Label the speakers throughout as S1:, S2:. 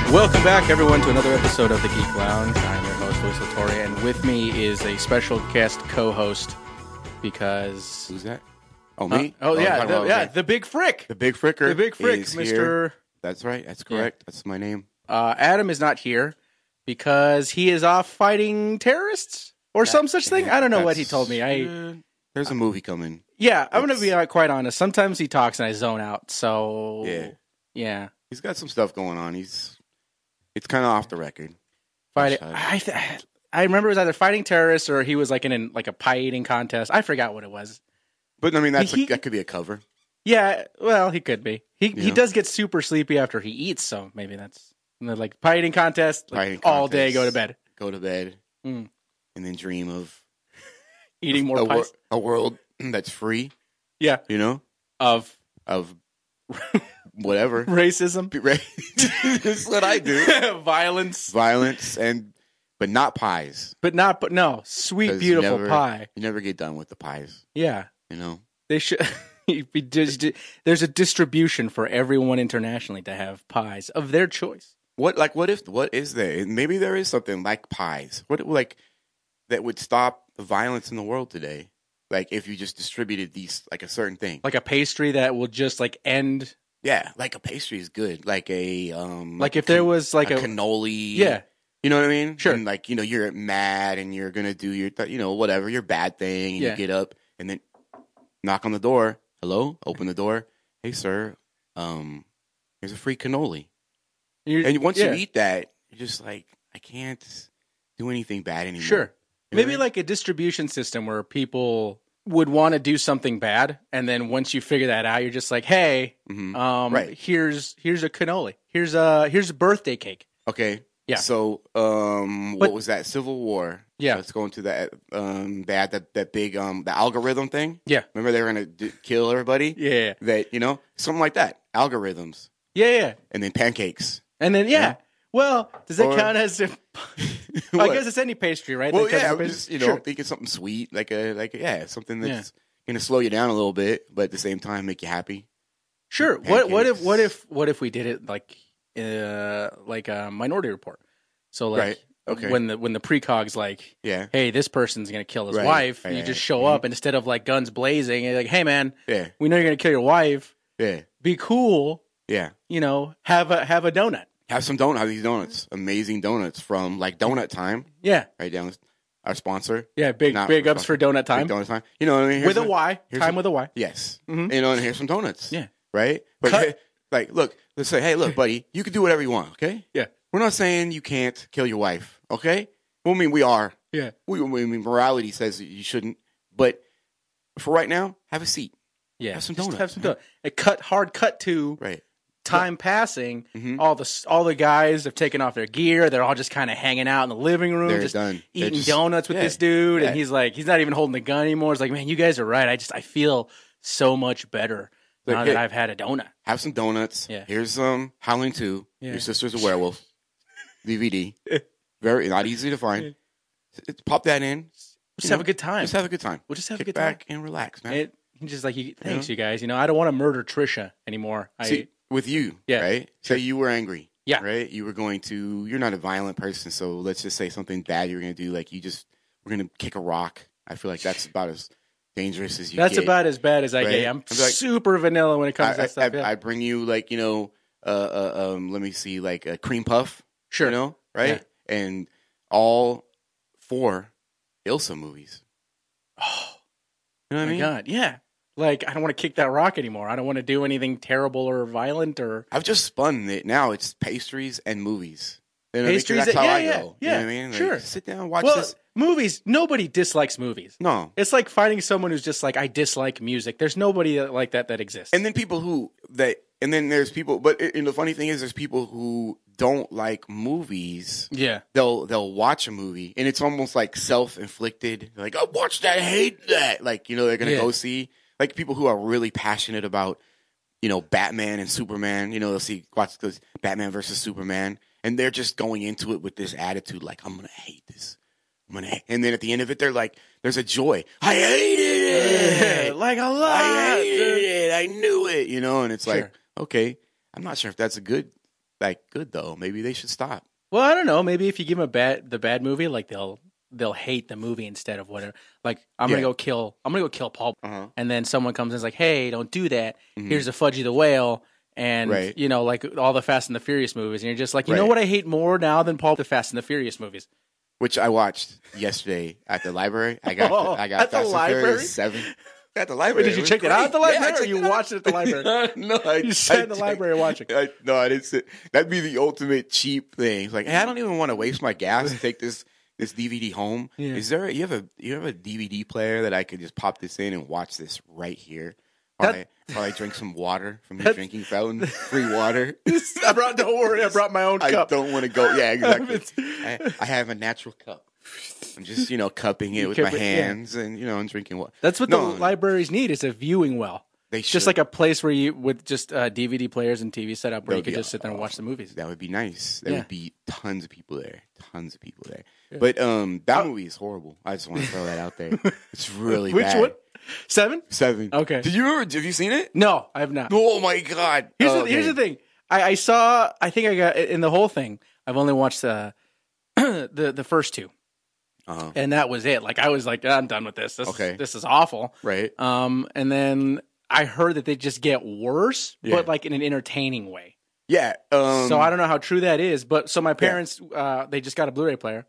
S1: Welcome back, everyone, to another episode of the Geek Lounge. I'm your host, Luis Latore, and with me is a special guest co-host because...
S2: Who's that? Oh, me?
S1: The Big Frick.
S2: The Big Fricker.
S1: The Big Frick,
S2: is
S1: Mr.
S2: here. That's right. That's correct. Yeah. That's my name.
S1: Adam is not here because he is off fighting terrorists or some such thing. I don't know what he told me.
S2: There's a movie coming.
S1: Yeah, I'm going to be quite honest. Sometimes he talks and I zone out, so... Yeah.
S2: He's got some stuff going on. It's kind of off the record.
S1: Fighting. I remember it was either fighting terrorists or he was like in a pie eating contest. I forgot what it was.
S2: But I mean, that could be a cover.
S1: Yeah, well, he could be. He does get super sleepy after he eats, so maybe that's like pie eating contest. All day, go to bed. And
S2: then dream of
S1: eating more pies.
S2: A world that's free.
S1: Yeah, of
S2: whatever.
S1: Racism.
S2: That's what I do.
S1: Violence,
S2: but not pies.
S1: No, sweet, beautiful pie.
S2: You never get done with the pies.
S1: Yeah. They should. There's a distribution for everyone internationally to have pies of their choice.
S2: What is there? Maybe there is something like pies. What that would stop the violence in the world today? Like if you just distributed these like a certain thing,
S1: like a pastry that will just like end.
S2: Yeah, like a pastry is good. Like a
S1: like if there was like a
S2: cannoli.
S1: Yeah,
S2: you know what I mean.
S1: Sure.
S2: And like you're mad and you're gonna do your whatever your bad thing and you get up and then knock on the door. Hello, open the door. Hey, sir. Here's a free cannoli. And once you eat that, you're just like, I can't do anything bad anymore.
S1: Sure. Maybe like a distribution system where people would want to do something bad, and then once you figure that out, you're just like, hey,
S2: right.
S1: here's a cannoli. Here's a birthday cake.
S2: Okay.
S1: Yeah.
S2: So, what was that? Civil War.
S1: Yeah.
S2: Let's go into that. They had that big the algorithm thing.
S1: Yeah.
S2: Remember they were gonna kill everybody.
S1: Yeah.
S2: That something like that. Algorithms.
S1: Yeah.
S2: And then pancakes.
S1: And then Well, does that count as? I guess it's any pastry, right?
S2: Well, I was just thinking something sweet, something that's gonna slow you down a little bit, but at the same time make you happy.
S1: Sure. Pancakes. What if we did it like a Minority Report? So like,
S2: right. Okay.
S1: when the precog's like, hey, this person's gonna kill his wife, and you just show up, and instead of like guns blazing, and you're like, hey man, we know you're gonna kill your wife.
S2: Yeah.
S1: Be cool.
S2: Yeah.
S1: Have a donut.
S2: Have some donuts. Have these donuts. Amazing donuts from like Donut Time.
S1: Yeah.
S2: Right down our sponsor.
S1: Yeah, big ups for Donut Time.
S2: Donut Time. You know what I mean?
S1: With a Y. Time with a Y.
S2: Yes.
S1: Mm-hmm.
S2: And here's some donuts.
S1: Yeah.
S2: Right? But look, let's say, hey, look, buddy, you can do whatever you want, okay?
S1: Yeah.
S2: We're not saying you can't kill your wife, okay? Well, I mean, we are.
S1: Yeah.
S2: Morality says you shouldn't. But for right now, have a seat.
S1: Yeah.
S2: Have some donuts.
S1: Have some donuts. Hard cut to time passing.
S2: Mm-hmm.
S1: All the guys have taken off their gear. They're all just kind of hanging out in the living room,
S2: They're
S1: just
S2: done.
S1: eating donuts with this dude. And he's not even holding the gun anymore. It's like, man, you guys are right. I feel so much better now that I've had a donut.
S2: Have some donuts.
S1: Yeah.
S2: Here's Howling 2. Yeah. Your sister's a werewolf. DVD. Very not easy to find. Pop that in.
S1: Just have a good time.
S2: Just have a good time.
S1: We'll just have
S2: Kick
S1: a good
S2: back
S1: time
S2: and relax, man.
S1: Just like thanks, you guys. I don't want to murder Trisha anymore.
S2: See, with you, right?
S1: Sure.
S2: Say you were angry.
S1: Yeah.
S2: Right? You're not a violent person, so let's just say something bad you're going to do. Like we're going to kick a rock. I feel like that's about as dangerous as you get.
S1: That's about as bad as I get. I'm super vanilla when it comes to that stuff.
S2: I bring you like, let me see, like a cream puff.
S1: Sure.
S2: Right?
S1: Yeah.
S2: And all 4 Ilsa movies.
S1: Oh.
S2: You know what I mean?
S1: God, yeah. Like, I don't want to kick that rock anymore. I don't want to do anything terrible or violent or...
S2: I've just spun it. Now it's pastries and movies.
S1: Pastries,
S2: that's how I go.
S1: Yeah.
S2: You know what I mean? Like,
S1: sure.
S2: Sit down and watch this.
S1: Movies, nobody dislikes movies.
S2: No.
S1: It's like finding someone who's just like, I dislike music. There's nobody like that exists.
S2: And then there's people, but the funny thing is there's people who don't like movies.
S1: Yeah.
S2: They'll watch a movie and it's almost like self-inflicted. They're like, I watched that, I hate that. Like, they're going to go see, like people who are really passionate about, Batman and Superman, they'll watch Batman versus Superman and they're just going into it with this attitude like, I'm going to hate this. And then at the end of it, they're like, there's a joy. I hated it.
S1: Like a lot.
S2: I hated it. I knew it. And it's like, okay, I'm not sure if that's a good like good though. Maybe they should stop.
S1: Well, I don't know. Maybe if you give them the bad movie, like they'll hate the movie instead of whatever. Like I'm gonna go kill Paul, and then someone comes in and is like, hey, don't do that. Here's a Fudgy the Whale. And, you know, like all the Fast and the Furious movies. And you're just like, you know what I hate more now than Paul the Fast and the Furious movies?
S2: Which I watched yesterday at the library. I got Fast and Furious 7. At the library.
S1: Wait, did you check it out at the library or you watched it at the library? You sat in the library watching.
S2: No, I didn't sit. That'd be the ultimate cheap thing. It's like, hey, I don't even want to waste my gas and take this DVD home. Yeah. You have a DVD player that I could just pop this in and watch this right here? While I drink some water from the drinking fountain, free water.
S1: Don't worry, I brought my own cup.
S2: I don't want to go. Yeah, exactly. I have a natural cup. I'm just, cupping it with my hands and, and drinking water.
S1: That's what the libraries need is a viewing well. They should. Just like a place where you, with just DVD players and TV set up where you could just sit there and watch the movies.
S2: That would be nice. There would be tons of people there. Yeah. But that movie is horrible. I just want to throw that out there. It's really bad.
S1: Which one? 7?
S2: 7.
S1: Okay.
S2: Have you seen it?
S1: No, I have not.
S2: Oh my God.
S1: Here's the thing. I think I got in the whole thing. I've only watched the first 2. And that was it. Like I was like, I'm done with this. This is awful.
S2: Right.
S1: And then I heard that they just get worse, but like in an entertaining way.
S2: Yeah.
S1: So I don't know how true that is, but so my parents, they just got a Blu-ray player,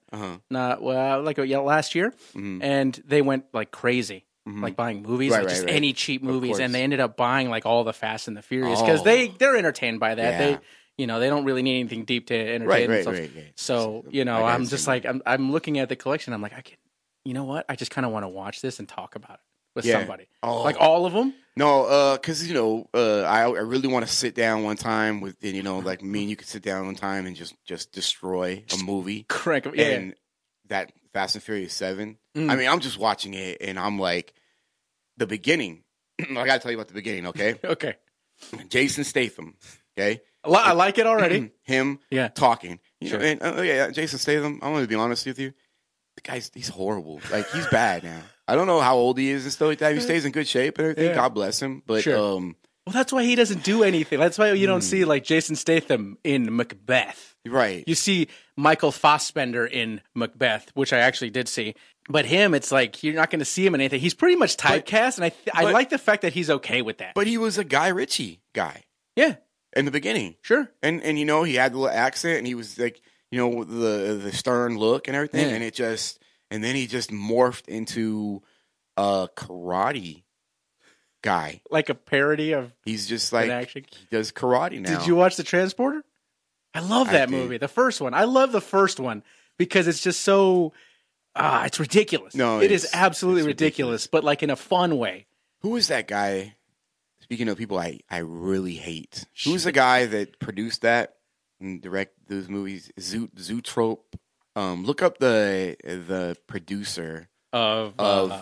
S1: last year, and they went like crazy. Like buying movies, any cheap movies, and they ended up buying like all the Fast and the Furious because they're entertained by that. Yeah. They don't really need anything deep to entertain themselves. Right. So I'm just like I'm looking at the collection. I'm like, you know what? I just kind of want to watch this and talk about it with somebody. Like all of them.
S2: No, because I really want to sit down one time with like me and you could sit down one time and just destroy a movie.
S1: Correct.
S2: Yeah. And that Fast and Furious 7. I mean, I'm just watching it and I'm like, the beginning. I got to tell you about the beginning, okay?
S1: Okay.
S2: Jason Statham, okay?
S1: I like it already.
S2: Him talking. And Jason Statham, I'm going to be honest with you. The guy's, he's horrible. Like, he's bad now. I don't know how old he is and stuff like that. He stays in good shape and everything. Yeah. God bless him. But,
S1: well, that's why he doesn't do anything. That's why you don't see, like, Jason Statham in Macbeth.
S2: Right.
S1: You see Michael Fassbender in Macbeth, which I actually did see. But him, it's like, you're not going to see him in anything. He's pretty much typecast, and I like the fact that he's okay with that.
S2: But he was a Guy Ritchie guy.
S1: Yeah.
S2: In the beginning.
S1: Sure.
S2: And he had the little accent, and he was like, the stern look and everything, and then he just morphed into a karate guy.
S1: Like a parody of
S2: he's just like action. He does karate now.
S1: Did you watch The Transporter? I love that movie. The first one. I love the first one because it's just so it's ridiculous. No, it is absolutely ridiculous, but like in a fun way.
S2: Who is that guy? Speaking of people I really hate. Who's the guy that produced that and direct those movies? Zootrope. Look up the producer of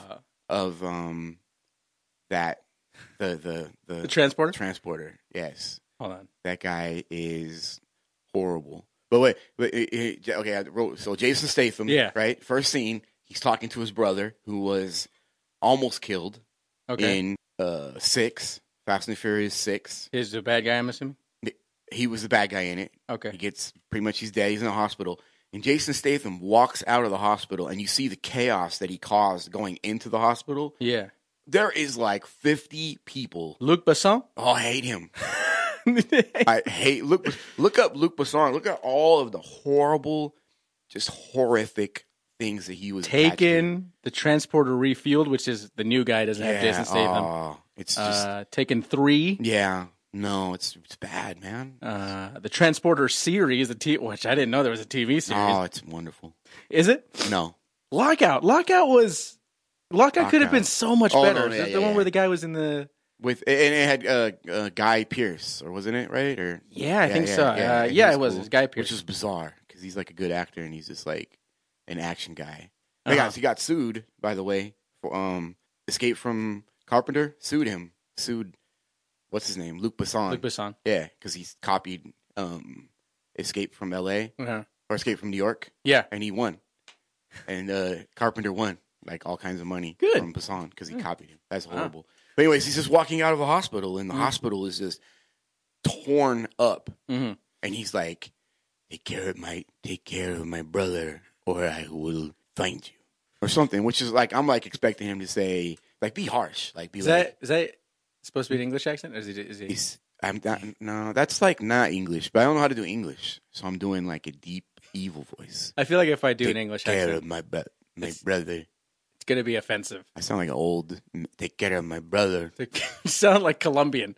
S2: that the
S1: Transporter?
S2: Transporter, yes.
S1: Hold on.
S2: That guy is horrible. But wait, okay, so Jason Statham, right? First scene, he's talking to his brother who was almost killed in 6, Fast and Furious 6.
S1: Is the bad guy, I'm assuming?
S2: He was the bad guy in it.
S1: Okay.
S2: He gets, pretty much he's dead, he's in the hospital. And Jason Statham walks out of the hospital and you see the chaos that he caused going into the hospital.
S1: Yeah.
S2: There is like 50 people.
S1: Luc Besson?
S2: Oh, I hate him. I hate look up Luc Besson. Look at all of the horrible, just horrific things that he was
S1: Taken, The Transporter Refueled, which is the new guy doesn't have Jason Statham.
S2: It's just
S1: Taken 3.
S2: Yeah. No, it's bad, man.
S1: The Transporter series, which I didn't know there was a TV series.
S2: Oh, it's wonderful.
S1: Is it?
S2: No.
S1: Lockout could have been so much better. The one where the guy was in the
S2: and it had Guy Pearce, or wasn't it, right? Or
S1: I think so. It was. Cool. It was Guy Pearce,
S2: which is bizarre because he's like a good actor and he's just like an action guy. He got sued, by the way, for Escape from Carpenter. Sued. What's his name? Luc Besson.
S1: Luc Besson.
S2: Yeah, because he's copied Escape from L.A. Or Escape from New York.
S1: Yeah,
S2: and he won, and Carpenter won like all kinds of money from Besson because he copied him. That's horrible. But anyways, he's just walking out of a hospital, and the hospital is just torn up.
S1: Mm-hmm.
S2: and he's like, take care of my brother, or I will find you, or something. Which is like, I'm like expecting him to say, like, be harsh, like, be
S1: is
S2: like,
S1: that supposed to be an English accent, or is he?
S2: I'm not, no, that's like not English, but I don't know how to do English, so I'm doing like a deep evil voice.
S1: I feel like if I do an English
S2: take care
S1: accent,
S2: of my brother.
S1: It's gonna be offensive.
S2: I sound like an old. Take care of my brother.
S1: You sound like Colombian.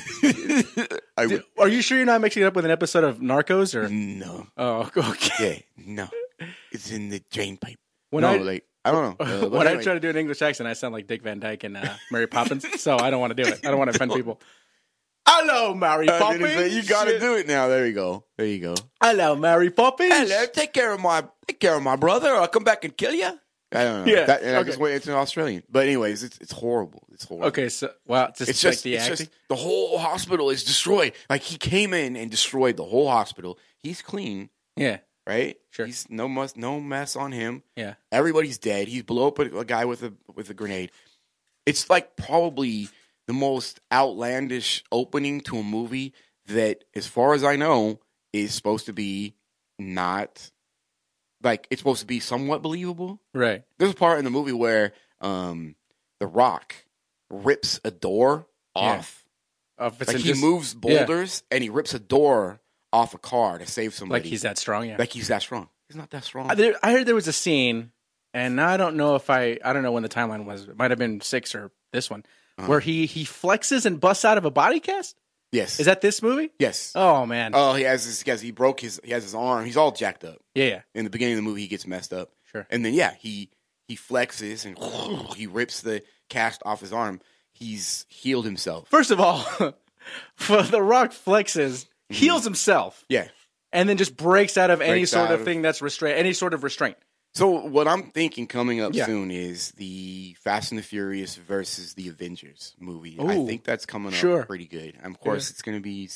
S2: Are
S1: you sure you're not mixing it up with an episode of Narcos or
S2: no?
S1: Oh, okay.
S2: Yeah, no. It's in the drain pipe.
S1: I
S2: don't know.
S1: When I try to do an English accent, I sound like Dick Van Dyke and Mary Poppins. So I don't want to do it. I don't want to offend people. Hello, Mary Poppins.
S2: You got to do it now. There you go.
S1: Hello, Mary Poppins.
S2: Hello, take care of my brother, or I'll come back and kill you. I don't know.
S1: Yeah,
S2: I just went into Australian. But anyways, it's horrible. It's horrible.
S1: Okay, so it's just like the acting.
S2: Just, the whole hospital is destroyed. Like, he came in and destroyed the whole hospital. He's clean.
S1: Yeah.
S2: Right?
S1: Sure.
S2: He's no mess on him.
S1: Yeah.
S2: Everybody's dead. He's blew up a guy with a grenade. It's like probably the most outlandish opening to a movie that, as far as I know, is supposed to be not, like, it's supposed to be somewhat believable.
S1: Right.
S2: There's a part in the movie where The Rock rips a door off. Like, he moves boulders and he rips a door off a car to save somebody.
S1: Like he's that strong, yeah.
S2: Like he's that strong. He's not that strong.
S1: I heard there was a scene, and I don't know if I don't know when the timeline was. It might have been 6 or this one, where he flexes and busts out of a body cast.
S2: Yes.
S1: Is that this movie?
S2: Yes.
S1: Oh man.
S2: Oh, he has his arm. He's all jacked up.
S1: Yeah.
S2: In the beginning of the movie, he gets messed up.
S1: Sure.
S2: And then he flexes and he rips the cast off his arm. He's healed himself.
S1: First of all, for The Rock flexes, heals himself.
S2: Yeah.
S1: And then just breaks out of any sort of thing that's any sort of restraint.
S2: So what I'm thinking coming up soon is the Fast and the Furious versus the Avengers movie.
S1: Ooh,
S2: I think that's coming up pretty good. And of course, it's going to be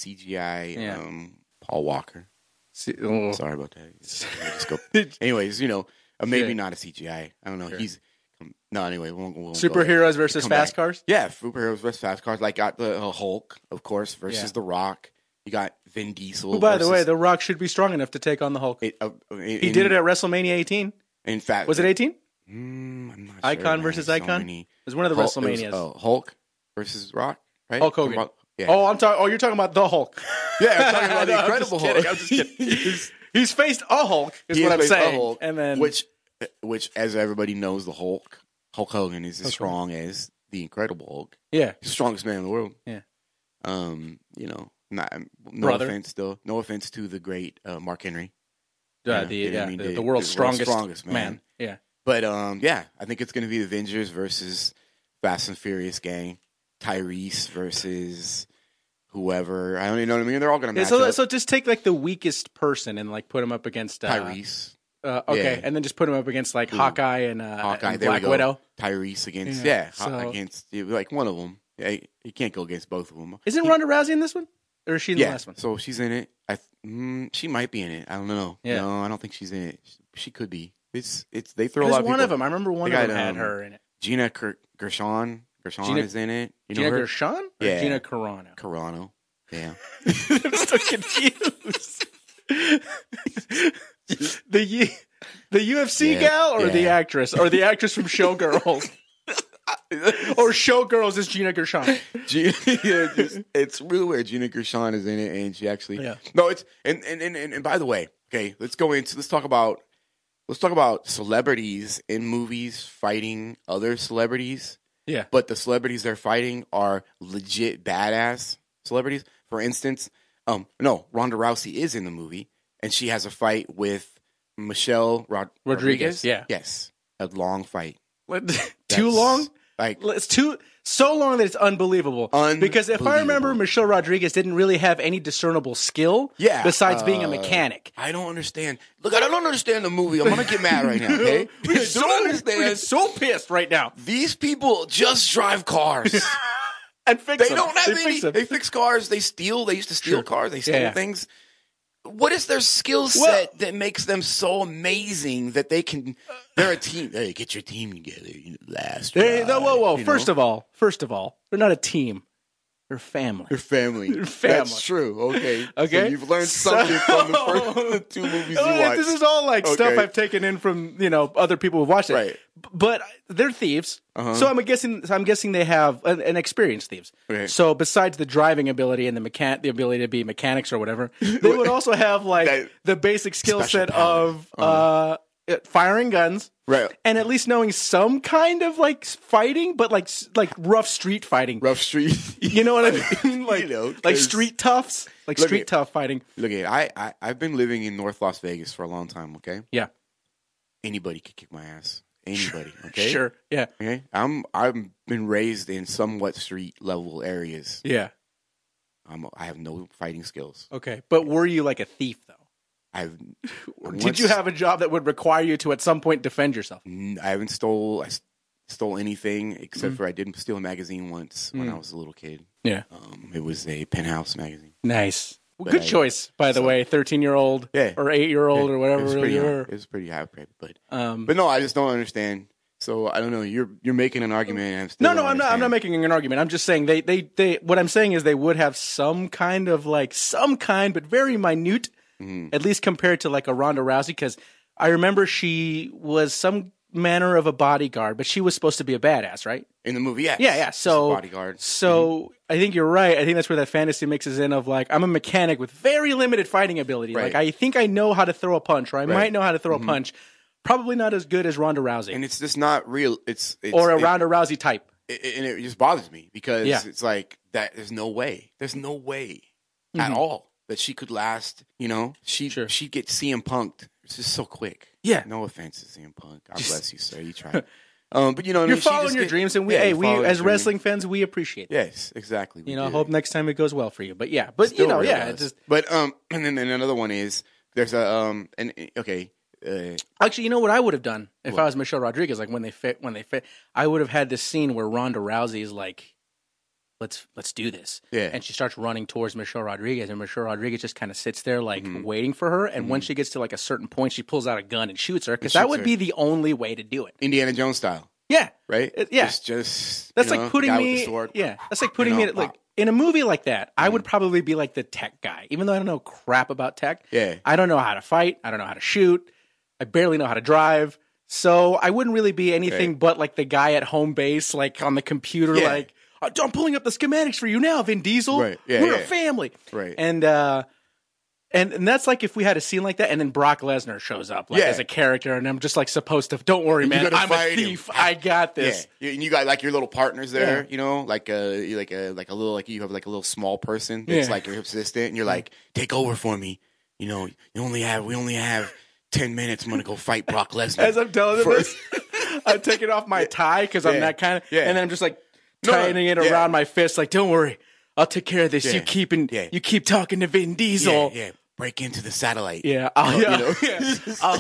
S2: CGI. Paul Walker. Sorry about that. Anyways, maybe not a CGI. I don't know. Sure. Anyway, we won't
S1: superheroes versus fast cars?
S2: Yeah, superheroes versus fast cars. Like, got the Hulk, of course, versus The Rock. You got Vin Diesel.
S1: Who, by the way, The Rock should be strong enough to take on the Hulk. He did it at WrestleMania 18.
S2: In fact,
S1: was it 18?
S2: I'm not sure.
S1: Icon versus Icon. It was one of the WrestleManias.
S2: Hulk versus Rock, right?
S1: Hulk Hogan. You're talking about the Hulk.
S2: Yeah, I'm talking about the Incredible Hulk.
S1: I'm just kidding. He's faced a Hulk. Is what I'm saying.
S2: Hulk,
S1: and then
S2: which, as everybody knows, the Hulk Hogan is as strong as the Incredible Hulk.
S1: Yeah,
S2: he's the strongest man in the world.
S1: Yeah.
S2: No offense to the great Mark Henry.
S1: The world's strongest man. Yeah.
S2: But I think it's going to be the Avengers versus Fast and Furious gang. Tyrese versus whoever. I don't even know what I mean. They're all going to match up.
S1: So just take like the weakest person and like put him up against
S2: Tyrese.
S1: And then just put him up against like Hawkeye and Black Widow.
S2: Tyrese against against like one of them. Yeah, you can't go against both of them.
S1: Isn't Ronda Rousey in this one? Or is she in the last one?
S2: So she's in it. She might be in it. I don't know. Yeah. No, I don't think she's in it. She could be. They throw a lot of people.
S1: One of them. I remember one of them had her in it.
S2: Gina Gershon. Gershon is in it. You know
S1: Gina
S2: her?
S1: Gershon? Or Gina Carano?
S2: Carano. Yeah.
S1: I'm so confused. The UFC gal or the actress? Or the actress from Showgirls? Or Showgirls is Gina Gershon.
S2: It's really weird. Gina Gershon is in it, and she actually no. It's and by the way, okay, let's talk about celebrities in movies fighting other celebrities.
S1: Yeah,
S2: but the celebrities they're fighting are legit badass celebrities. For instance, Ronda Rousey is in the movie, and she has a fight with Michelle Rodriguez.
S1: Yeah,
S2: yes, a long fight.
S1: Too long?
S2: Like,
S1: it's so long that it's unbelievable. Because if I remember, Michelle Rodriguez didn't really have any discernible skill besides being a mechanic.
S2: I don't understand. Look, I don't understand the movie. I'm going to get mad right now, okay?
S1: We're so pissed right now.
S2: These people just drive cars.
S1: And fix them.
S2: They don't have any. They fix cars. They steal. They used to steal cars. They stole things. What is their skill set that makes them so amazing that they're a team? Hey, get your team together. Last.
S1: Whoa. First of all, they're not a team. They're family.
S2: They're family.
S1: They're family.
S2: That's true. Okay.
S1: Okay.
S2: So you've learned something from the two movies you watched.
S1: This is all like stuff I've taken in from other people who've watched it.
S2: Right.
S1: But they're thieves, so I'm guessing they have an experienced thieves. Okay. So besides the driving ability and the ability to be mechanics or whatever, they would also have like the basic skill set of firing guns,
S2: right,
S1: and at least knowing some kind of like fighting, but like rough street fighting.
S2: Rough street.
S1: You know what I mean? Like like street toughs, like street tough fighting.
S2: Look at I've been living in North Las Vegas for a long time. Okay.
S1: Yeah. Anybody
S2: could kick my ass. Anybody. Okay.
S1: Sure. Yeah.
S2: Okay. I've been raised in somewhat street level areas.
S1: Yeah.
S2: I have no fighting skills.
S1: Okay, but were you like a thief though? Did you have a job that would require you to at some point defend yourself?
S2: I haven't stole anything except for I did steal a magazine once when I was a little kid.
S1: Yeah.
S2: It was a Penthouse magazine.
S1: Nice. Well, good choice, by the way. 13-year-old or 8-year-old or whatever you were.
S2: It was pretty high, but no, I just don't understand. So I don't know. You're making an argument. And I'm still
S1: I'm not making an argument. I'm just saying they. What I'm saying is they would have some kind, but very minute. At least compared to like a Ronda Rousey, because I remember she was some manner of a bodyguard, but she was supposed to be a badass, right?
S2: In the movie, yes.
S1: Yeah. So
S2: bodyguard.
S1: So I think you're right. I think that's where that fantasy mixes in of like, I'm a mechanic with very limited fighting ability. Right. Like I think I know how to throw a punch, or I might know how to throw a punch. Probably not as good as Ronda Rousey.
S2: And it's just not real. It's
S1: or a Ronda Rousey type.
S2: And it just bothers me because it's like that. There's no way at all that she could last, she'd get CM Punk'd. It's just so quick.
S1: Yeah.
S2: No offense to CM Punk. God bless you, sir. You tried. But you're
S1: following your dreams, and we as wrestling fans, we appreciate that.
S2: Yes, exactly.
S1: I hope next time it goes well for you. But
S2: and then another one is there's a
S1: actually, what I would have done if I was Michelle Rodriguez, like when they fit, I would have had this scene where Ronda Rousey is like, let's do this.
S2: Yeah.
S1: And she starts running towards Michelle Rodriguez, and Michelle Rodriguez just kind of sits there like waiting for her. And when she gets to like a certain point, she pulls out a gun and shoots her, because that would be the only way to do it.
S2: Indiana Jones style.
S1: Yeah.
S2: Right?
S1: It's
S2: just
S1: that's like putting me. Yeah. That's like putting me like in a movie like that. I would probably be like the tech guy, even though I don't know crap about tech.
S2: Yeah.
S1: I don't know how to fight. I don't know how to shoot. I barely know how to drive. So I wouldn't really be anything but like the guy at home base, like on the computer, like, I'm pulling up the schematics for you now, Vin Diesel.
S2: Right. Yeah,
S1: We're a family.
S2: Right.
S1: And that's like if we had a scene like that, and then Brock Lesnar shows up as a character, and I'm just like supposed to, don't worry, man, I'm a thief. I got this.
S2: Yeah. And you got like your little partners there, like a little, like you have like a little small person that's like your assistant, and you're like, take over for me. We only have 10 minutes. I'm going to go fight Brock Lesnar.
S1: As I'm telling them this, I'm taking off my tie because I'm that kind of, and then I'm just like tightening it around my fist. Like, don't worry, I'll take care of this. You keep talking to Vin Diesel.
S2: Yeah. Break into the satellite.
S1: Yeah. I'll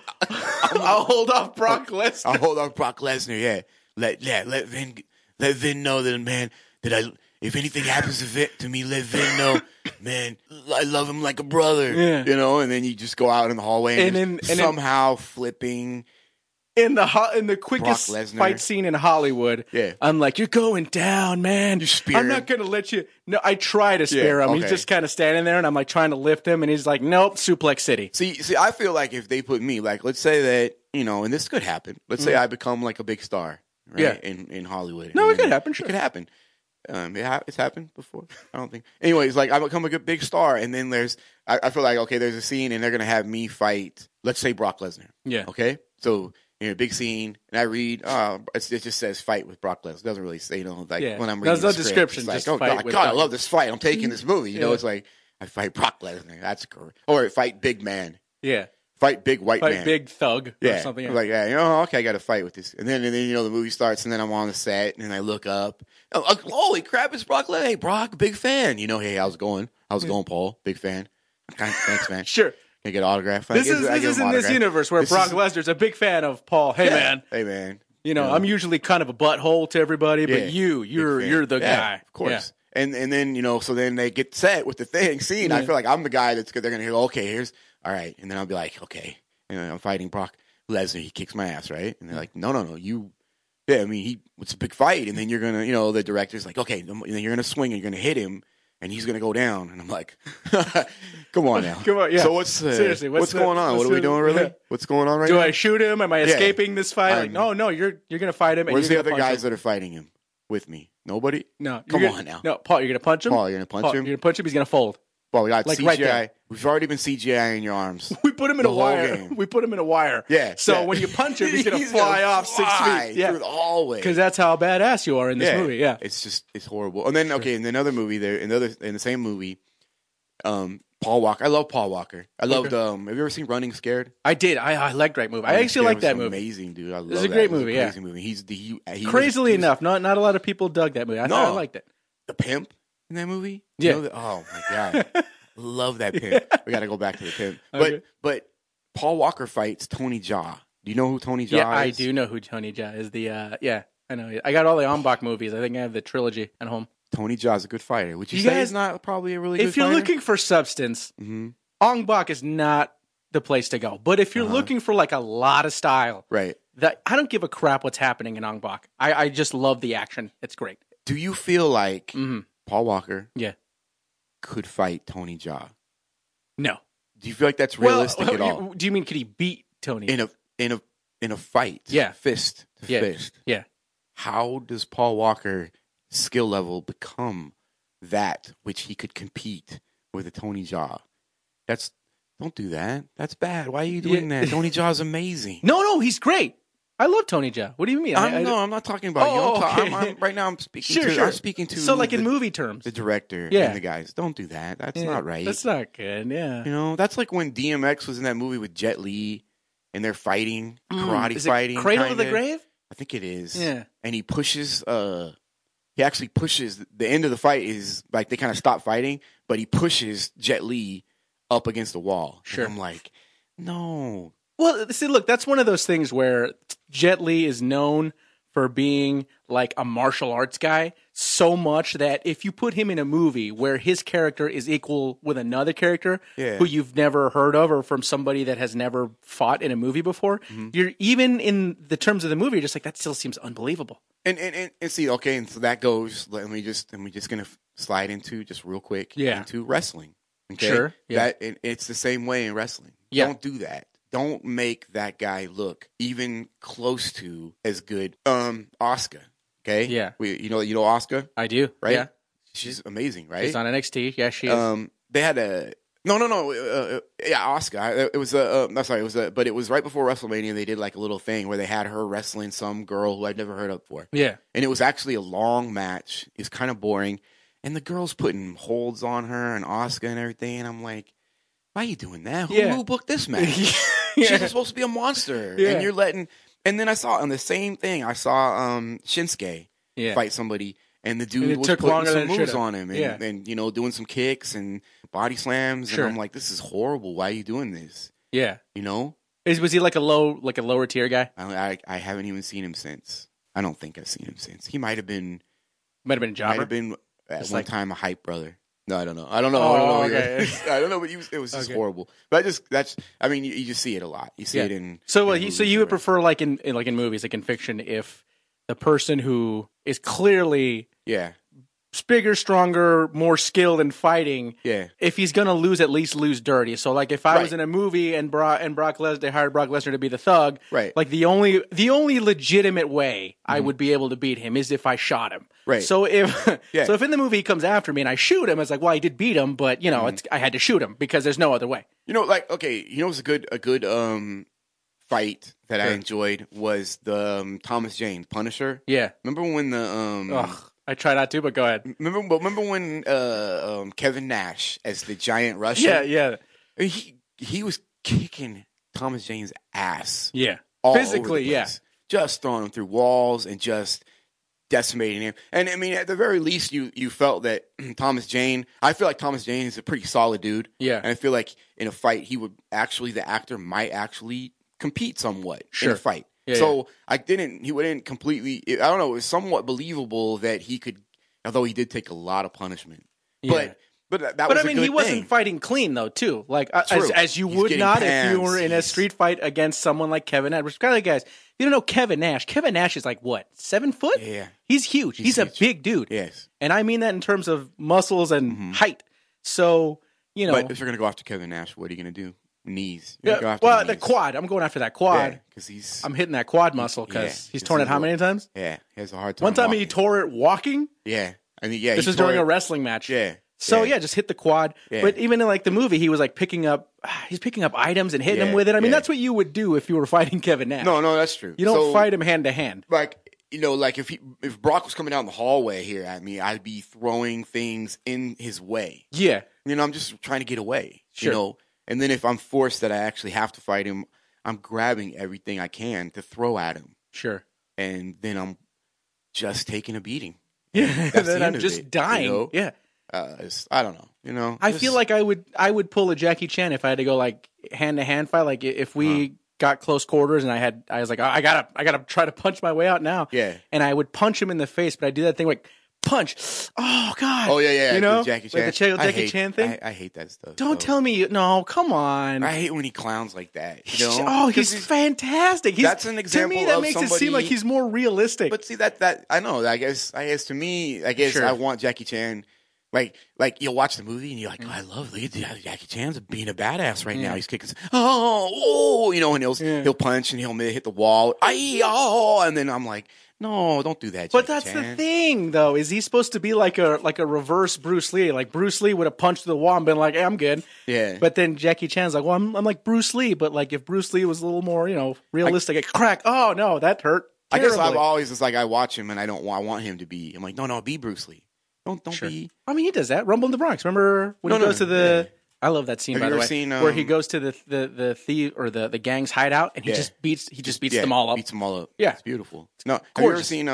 S1: hold off Brock Lesnar.
S2: I'll hold off Brock Lesnar. Yeah. Let Vin know that, man, if anything happens to me, let Vin know, man, I love him like a brother.
S1: Yeah.
S2: And then you just go out in the hallway and somehow flipping
S1: in the quickest fight scene in Hollywood.
S2: Yeah.
S1: I'm like, you're going down, man.
S2: You spear
S1: I'm not gonna let you. No, I try to spear him. Okay. He's just kind of standing there, and I'm like trying to lift him, and he's like, nope, suplex city.
S2: See, I feel like if they put me, like, let's say that, and this could happen. Let's say I become like a big star, right? In Hollywood.
S1: No, it could happen. Sure,
S2: it could happen. It's happened before. I don't think. Anyways, like I become a big star, and then I feel like, okay, there's a scene, and they're gonna have me fight. Let's say Brock Lesnar.
S1: Yeah.
S2: Okay. So big scene, and I read. It just says fight with Brock Lesnar. It doesn't really say, when I'm reading. There's
S1: no description.
S2: It's
S1: just
S2: like,
S1: fight
S2: God, I love this fight. I'm taking this movie. It's like I fight Brock Lesnar. That's cool. Or fight big man.
S1: Yeah.
S2: Fight big white man.
S1: Fight big thug. Or something.
S2: Like, okay, I got to fight with this. And then the movie starts, and then I'm on the set, and I look up. Oh, holy crap, it's Brock Lesnar. Hey, Brock, big fan. Hey, how's it going? How's it going, Paul? Big fan. Thanks, man.
S1: Sure.
S2: Can I get an autograph?
S1: This is in this universe where Brock Lesnar's a big fan of Paul. Hey, man.
S2: Hey, man.
S1: I'm usually kind of a butthole to everybody, but you're the guy.
S2: Of course. Yeah. And then, so then they get set with the scene. I feel like I'm the guy they're going to go, okay, all right. And then I'll be like, okay. I'm fighting Brock Lesnar. He kicks my ass, right? And they're like, no. You Yeah, I mean, it's a big fight, and then you're gonna, the director's like, okay, then you're gonna swing and you're gonna hit him, and he's gonna go down, and I'm like, come on now,
S1: come on, yeah.
S2: So
S1: seriously,
S2: what's going on? What are we doing, really? Yeah. What's going on right now?
S1: Do I shoot him? Am I escaping this fight? Like, no, you're gonna fight him.
S2: Where's the other guys that are fighting him with me? Nobody?
S1: No,
S2: come on now.
S1: No, Paul, you're gonna punch him.
S2: Paul, you're gonna punch him.
S1: You're gonna punch him. He's gonna fold.
S2: Well, we got
S1: like
S2: CGI.
S1: Right
S2: We've already been CGI in your arms.
S1: We put him in a wire. We put him in a wire.
S2: Yeah.
S1: So when you punch him, he's gonna fly off 6 feet.
S2: Yeah. Through the hallway.
S1: Because that's how badass you are in this movie. Yeah.
S2: It's horrible. And then in another movie in the same movie, Paul Walker. I love Paul Walker. I loved. Have you ever seen Running Scared?
S1: I did. I liked that movie. I actually like that movie.
S2: Amazing, dude. I love it.
S1: It's a great movie.
S2: Crazy movie. He
S1: crazily enough, not a lot of people dug that movie. I liked it.
S2: The pimp in that movie.
S1: Yeah.
S2: Oh my god. Love that pimp. We got to go back to the pimp.
S1: Okay.
S2: But Paul Walker fights Tony Jaa. Do you know who Tony Jaa is?
S1: Yeah, I do know who Tony Jaa is. I know. I got all the Ong Bak movies. I think I have the trilogy at home.
S2: Tony Jaa is a good fighter. Would you say he's not probably a really good fighter?
S1: If you're looking for substance, Ong Bak is not the place to go. But if you're looking for like a lot of style,
S2: right?
S1: I don't give a crap what's happening in Ong Bak. I just love the action. It's great.
S2: Do you feel like Paul Walker could fight Tony Jaa?
S1: No.
S2: Do you feel like that's realistic at all?
S1: Do you mean could he beat Tony
S2: in a fight?
S1: Yeah,
S2: fist to fist.
S1: Yeah.
S2: How does Paul Walker skill level become that which he could compete with a Tony Jaa? Don't do that. That's bad. Why are you doing that? Tony Jaa's amazing.
S1: No, he's great. I love Tony Jaa. What do you mean?
S2: I'm not talking about you.
S1: Okay.
S2: Right now I'm speaking
S1: sure.
S2: I'm speaking to
S1: so like in movie terms.
S2: The director and the guys. Don't do that. That's not right.
S1: That's not good. Yeah.
S2: That's like when DMX was in that movie with Jet Li and they're fighting, karate fighting.
S1: Cradle of the Grave?
S2: I think it is.
S1: Yeah.
S2: And he actually pushes the end of the fight is like they kind of stop fighting, but he pushes Jet Li up against the wall.
S1: Sure.
S2: And I'm like, no.
S1: Well, see, look, that's one of those things where Jet Li is known for being like a martial arts guy so much that if you put him in a movie where his character is equal with another character who you've never heard of or from somebody that has never fought in a movie before, you're even in the terms of the movie, you're just like, that still seems unbelievable.
S2: And see, okay, and so that goes, let me just gonna slide into just real quick into wrestling. Okay?
S1: Sure. Yeah.
S2: It's the same way in wrestling.
S1: Yeah.
S2: Don't do that. Don't make that guy look even close to as good. Asuka, okay?
S1: Yeah.
S2: You know Asuka?
S1: I do.
S2: Right?
S1: Yeah.
S2: She's amazing, right?
S1: She's on NXT. Yeah, she is.
S2: They had Asuka. It was but it was right before WrestleMania. They did like a little thing where they had her wrestling some girl who I'd never heard of before.
S1: Yeah.
S2: And it was actually a long match. It's kind of boring. And the girl's putting holds on her and Asuka and everything. And I'm like, why are you doing that? Who booked this match? She's supposed to be a monster.
S1: Yeah.
S2: And you're letting... And then I saw on the same thing, I saw Shinsuke fight somebody. And the dude was putting some moves on him. And doing some kicks and body slams.
S1: Sure.
S2: And I'm like, this is horrible. Why are you doing this?
S1: Yeah.
S2: Was
S1: he like a lower tier guy?
S2: I haven't even seen him since. I don't think I've seen him since. He might have been...
S1: Might have been a jobber?
S2: Might have been at one time a hype brother. No, I don't know.
S1: Okay.
S2: I don't know, but it was just horrible. But you just see it a lot. You see it in.
S1: So you would prefer like in movies, like in fiction, if the person who is clearly bigger, stronger, more skilled in fighting, if he's gonna lose, at least lose dirty. So like if I was in a movie and Brock Lesnar, they hired Brock Lesnar to be the thug, like the only legitimate way I would be able to beat him is if I shot him.
S2: Right.
S1: So if in the movie he comes after me and I shoot him, it's like, well, I did beat him, but I had to shoot him because there's no other way.
S2: It's a good fight that I enjoyed was the Thomas Jane Punisher. Yeah. Remember when the
S1: I try not to, but go ahead.
S2: Remember when Kevin Nash as the giant Russian?
S1: Yeah.
S2: He was kicking Thomas Jane's ass.
S1: Yeah.
S2: All
S1: physically,
S2: over the place. Just throwing him through walls and just decimating him. And I mean, at the very least, you felt that Thomas Jane, I feel like Thomas Jane is a pretty solid dude.
S1: Yeah.
S2: And I feel like in a fight, the actor might actually compete somewhat in a fight. Yeah, so he wouldn't completely, I don't know, it was somewhat believable that he could, although he did take a lot of punishment.
S1: Yeah.
S2: But
S1: I mean, he wasn't fighting clean though, too. Like as you would not if you were in a street fight against someone like Kevin Nash. Which kind of guys, you don't know Kevin Nash. Kevin Nash is like what, 7 foot?
S2: Yeah,
S1: he's huge. He's huge. A big dude.
S2: Yes,
S1: and I mean that in terms of muscles and height. So
S2: but if you're gonna go after Kevin Nash, what are you gonna do? Knees.
S1: The quad. I'm going after that quad
S2: because
S1: I'm hitting that quad muscle because he's torn it how many times?
S2: Yeah, he has a hard time.
S1: One time he tore it walking.
S2: Yeah,
S1: this was during a wrestling match.
S2: Yeah.
S1: So just hit the quad. Yeah. But even in like the movie, he was like picking up items and hitting him with it. I mean, that's what you would do if you were fighting Kevin Nash.
S2: No, that's true.
S1: You don't fight him hand to hand.
S2: Like like if Brock was coming down the hallway here at me, I'd be throwing things in his way.
S1: Yeah.
S2: I'm just trying to get away.
S1: Sure.
S2: And then if I'm forced that I actually have to fight him, I'm grabbing everything I can to throw at him.
S1: Sure.
S2: And then I'm just taking a beating.
S1: Yeah. And then I'm just dying. Yeah.
S2: I don't know.
S1: I feel like I would pull a Jackie Chan if I had to go like hand to hand fight. Like if we got close quarters and I was like, I gotta try to punch my way out now.
S2: Yeah.
S1: And I would punch him in the face, but I do that thing like punch. Oh God.
S2: Oh yeah.
S1: The
S2: Jackie Chan.
S1: Like the Jackie Chan thing.
S2: I hate that stuff.
S1: Don't tell me. No, come on.
S2: I hate when he clowns like that.
S1: He's fantastic.
S2: That's an example.
S1: To me, that makes it seem like he's more realistic.
S2: But see that I know. I guess to me, I want Jackie Chan. Like you'll watch the movie and you're like, look at Jackie Chan's being a badass right now. He's kicking, and he'll punch and he'll hit the wall. And then I'm like, no, don't do that.
S1: But that's the thing, though. Is he supposed to be like a reverse Bruce Lee? Like Bruce Lee would have punched the wall and been like, hey, I'm good.
S2: Yeah.
S1: But then Jackie Chan's like, well, I'm like Bruce Lee, but like if Bruce Lee was a little more, realistic, like crack. Oh no, that hurt terribly.
S2: I guess I've always it's like I watch him and I want him to be. I'm like, no, be Bruce Lee. Don't be.
S1: I mean, he does that. Rumble in the Bronx. Remember when he goes to the? Yeah. I love that scene. By the way, where he goes to the thief or the gang's hideout and he just beats them all up.
S2: Beats them all up.
S1: Yeah,
S2: it's beautiful. No, have you ever seen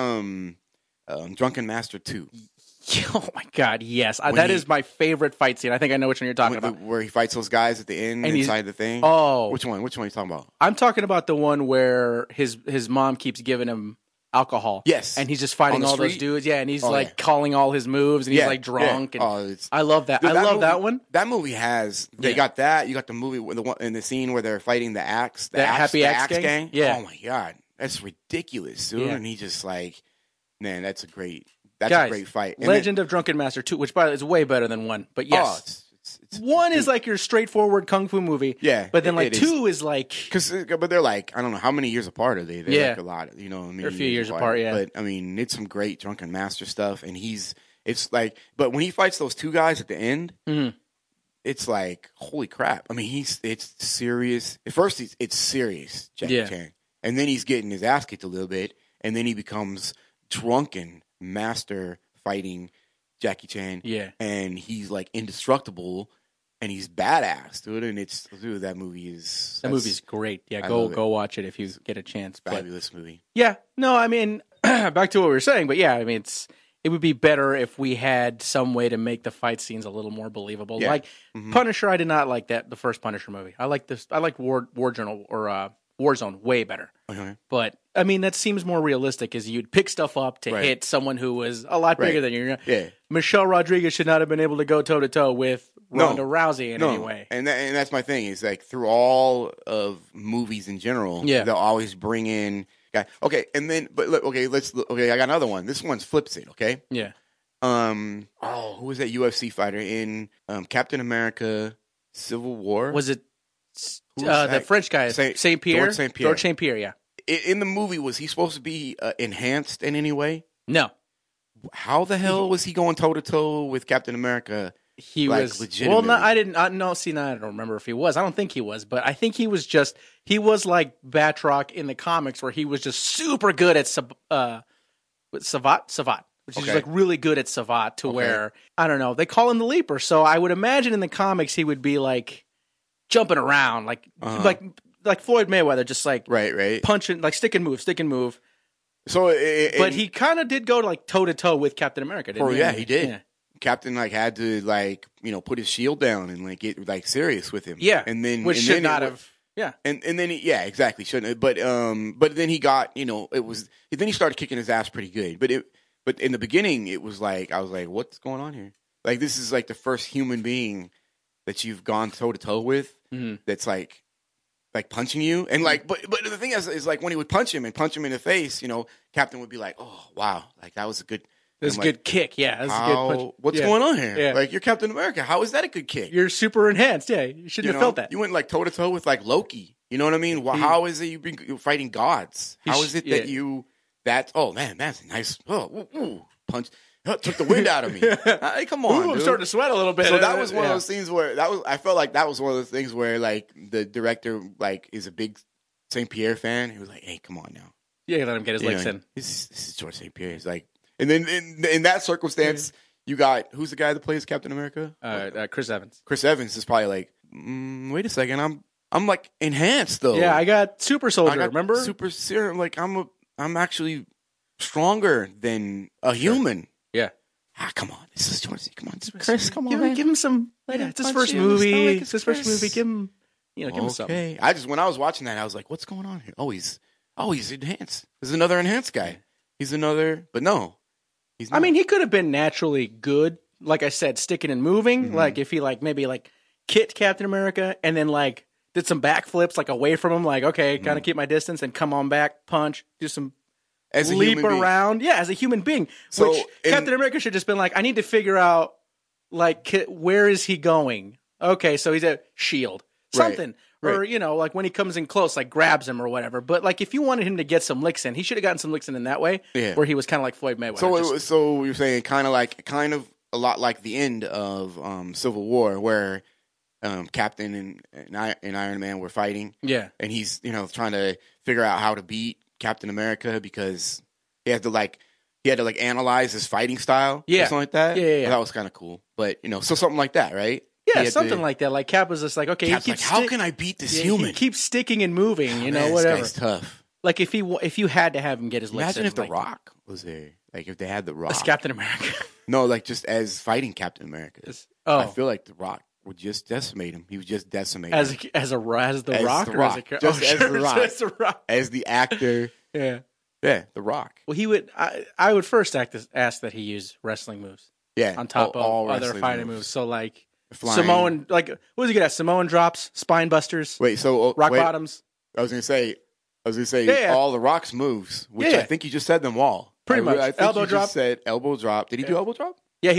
S2: Drunken Master 2?
S1: Oh my God, yes. That is my favorite fight scene. I think I know which one you're talking about.
S2: Where he fights those guys at the end inside the thing.
S1: Oh,
S2: which one? Which one are you talking about?
S1: I'm talking about the one where his mom keeps giving him alcohol.
S2: Yes.
S1: And he's just fighting all those dudes. Yeah, and he's calling all his moves and he's like drunk. Yeah. And I love that. I love that one.
S2: That movie has they got that. You got the movie with the one in the scene where they're fighting the axe.
S1: Happy Axe gang? Yeah.
S2: Oh my God. That's ridiculous, dude. Yeah. And he's just like, man, that's a great fight. And
S1: Legend of Drunken Master 2, which by the way is way better than 1. But yes. One is like your straightforward kung fu movie.
S2: Yeah.
S1: But then like 2 is like...
S2: But they're like, I don't know, how many years apart are they? They're like a lot,
S1: They're a few years apart, yeah.
S2: But I mean, it's some great Drunken Master stuff. And it's like, but when he fights those 2 guys at the end, it's like, holy crap. I mean, it's serious. At first, it's serious, Jackie Chan. And then he's getting his ass kicked a little bit. And then he becomes Drunken Master fighting Jackie Chan.
S1: Yeah.
S2: And he's like indestructible and he's badass, dude. And that movie is...
S1: That movie's great. Yeah, go watch it if you get a chance.
S2: Fabulous movie.
S1: Yeah. No, I mean, back to what we were saying, but yeah, I mean, it would be better if we had some way to make the fight scenes a little more believable. Yeah. Like Punisher, I did not like the first Punisher movie. I liked War Journal or Warzone way better.
S2: Okay.
S1: But I mean, that seems more realistic as you'd pick stuff up to hit someone who was a lot bigger than you.
S2: Yeah.
S1: Michelle Rodriguez should not have been able to go toe to toe with Ronda Rousey in any way.
S2: And that's my thing. Is like through all of movies in general, they'll always bring in guy. Okay, and then I got another one. This one's flips it. Okay.
S1: Yeah.
S2: Who was that UFC fighter in Captain America: Civil War?
S1: Was it the French guy, Saint Pierre? George Saint Pierre, yeah.
S2: In the movie, was he supposed to be enhanced in any way?
S1: No.
S2: How the hell was he going toe to toe with Captain America?
S1: He was legitimately. Well, I don't remember if he was. I don't think he was, but I think he was like Batroc in the comics, where he was just super good at Savat, which is like really good at Savat to where I don't know. They call him the Leaper, so I would imagine in the comics he would be like jumping around, like Floyd Mayweather, just like
S2: right
S1: punching, like stick and move.
S2: So,
S1: but he kind of did go like toe to toe with Captain America. Didn't he?
S2: Yeah, he did. Yeah. Captain had to put his shield down and get serious with him.
S1: Yeah,
S2: and then
S1: should not have. Yeah,
S2: and then exactly shouldn't have. But then he got it was then he started kicking his ass pretty good. But in the beginning it was like I was like, what's going on here? Like this is like the first human being that you've gone toe to toe with. That's like punching you, and like, but the thing is like when he would punch him in the face, Captain would be like, "Oh wow, like that was a good,
S1: that's a good kick, yeah, that's a good punch.
S2: What's going on here? Yeah. Like you're Captain America, how is that a good kick?
S1: You're super enhanced, yeah. You shouldn't have felt that.
S2: You went like toe to toe with like Loki. You know what I mean? How is it you're fighting gods? How is it that you that? Oh man, that's a nice punch. Took the wind out of me. Hey, come on, dude.
S1: I'm starting to sweat a little bit.
S2: So that was one of those things where I felt like that was one of those things where like the director like is a big St. Pierre fan. He was like, "Hey, come on now."
S1: Yeah, let him get his licks in.
S2: This is George St. Pierre. It's like, and then in that circumstance, you got who's the guy that plays Captain America?
S1: Chris Evans.
S2: Chris Evans is probably like, wait a second, I'm like enhanced though.
S1: Yeah, I got super soldier. Remember
S2: super serum? Like I'm actually stronger than a human.
S1: Yeah.
S2: Come on. This is George. Come on, Chris. Come on,
S1: give him some. It's his first movie. It's his first movie. Give him, give him something.
S2: When I was watching that, I was like, what's going on here? Oh, he's enhanced. There's another enhanced guy. He's another, but no. He's not.
S1: I mean, he could have been naturally good. Like I said, sticking and moving. Like if he maybe kicked Captain America and then did some backflips away from him. Like, okay, kind of keep my distance and come on back, punch, do some.
S2: As a
S1: leap around, as a human being. So, which Captain America should just been like, I need to figure out, where is he going? Okay, so he's at S.H.I.E.L.D. Something. Right. Or, when he comes in close, grabs him or whatever. But, if you wanted him to get some licks in, he should have gotten some licks in that way, where he was kind of like Floyd Mayweather.
S2: So you're saying kind of a lot like the end of Civil War, where Captain and Iron Man were fighting.
S1: Yeah.
S2: And he's, trying to figure out how to beat Captain America because he had to analyze his fighting style or something like that.
S1: Yeah.
S2: That was kind of cool. But so something like that, right?
S1: Yeah, something like that. Like Cap was just like, okay,
S2: Cap's how can I beat this human?
S1: He keeps sticking and moving,
S2: man,
S1: whatever.
S2: This guy's tough.
S1: Like if you had to have him get his licks in.
S2: Imagine if The Rock was there. Like if they had The Rock.
S1: As Captain America.
S2: No, just as fighting Captain America. I feel like The Rock would just decimate him. He would just decimate him.
S1: As The Rock?
S2: Just as The Rock. As the actor.
S1: Yeah,
S2: The Rock.
S1: Well, he would. I would first ask that he use wrestling moves.
S2: Yeah,
S1: on top of all other fighting moves. So
S2: flying.
S1: Samoan, what was he good at? Samoan drops, spine busters. Rock bottoms.
S2: I was gonna say all The Rock's moves, which I think you just said them all.
S1: Pretty much.
S2: I think elbow drop. Just said elbow drop. Did he do elbow drop?
S1: Yeah,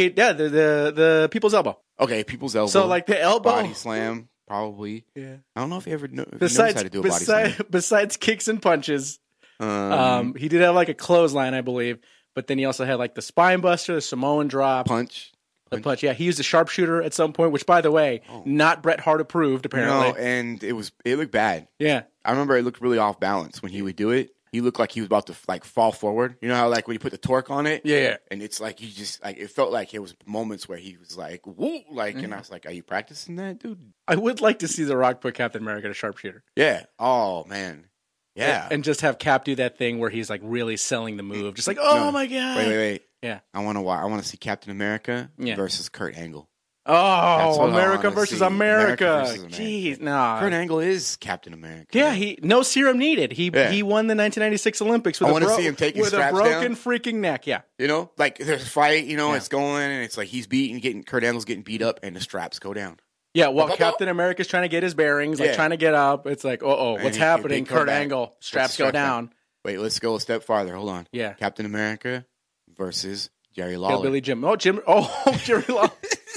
S1: the people's elbow.
S2: Okay, people's elbow.
S1: So the elbow
S2: body slam. Probably.
S1: Yeah.
S2: I don't know if he ever knows how to do a body slam.
S1: Besides kicks and punches, he did have a clothesline, I believe. But then he also had the spine buster, the Samoan drop,
S2: punch.
S1: Yeah, he used a sharpshooter at some point, which, by the way, not Bret Hart approved. Apparently,
S2: no, and it looked bad.
S1: Yeah,
S2: I remember it looked really off balance when he would do it. He looked like he was about to fall forward. You know how when you put the torque on it, and it's he just it felt like it was moments where he was like, woo, and I was like, are you practicing that, dude?
S1: I would like to see The Rock put Captain America to sharpshooter.
S2: Yeah. Oh man. Yeah.
S1: And just have Cap do that thing where he's really selling the move, just my god.
S2: Wait.
S1: Yeah.
S2: I want to see Captain America versus Kurt Angle.
S1: Oh, America versus America. Jeez, no.
S2: Kurt Angle is Captain America.
S1: Yeah, no serum needed. He won the 1996 Olympics with
S2: I want to see him take his straps
S1: with a broken
S2: down.
S1: Freaking neck. Yeah,
S2: there's a fight. It's going, and it's he's Kurt Angle's getting beat up, and the straps go down.
S1: Yeah, while Captain America's trying to get his bearings, trying to get up, it's what's happening? Kurt Angle, straps go down.
S2: Wait, let's go a step farther. Hold on.
S1: Yeah,
S2: Captain America versus Jerry Lawler.
S1: Billy Jim. Oh, Jerry Lawler.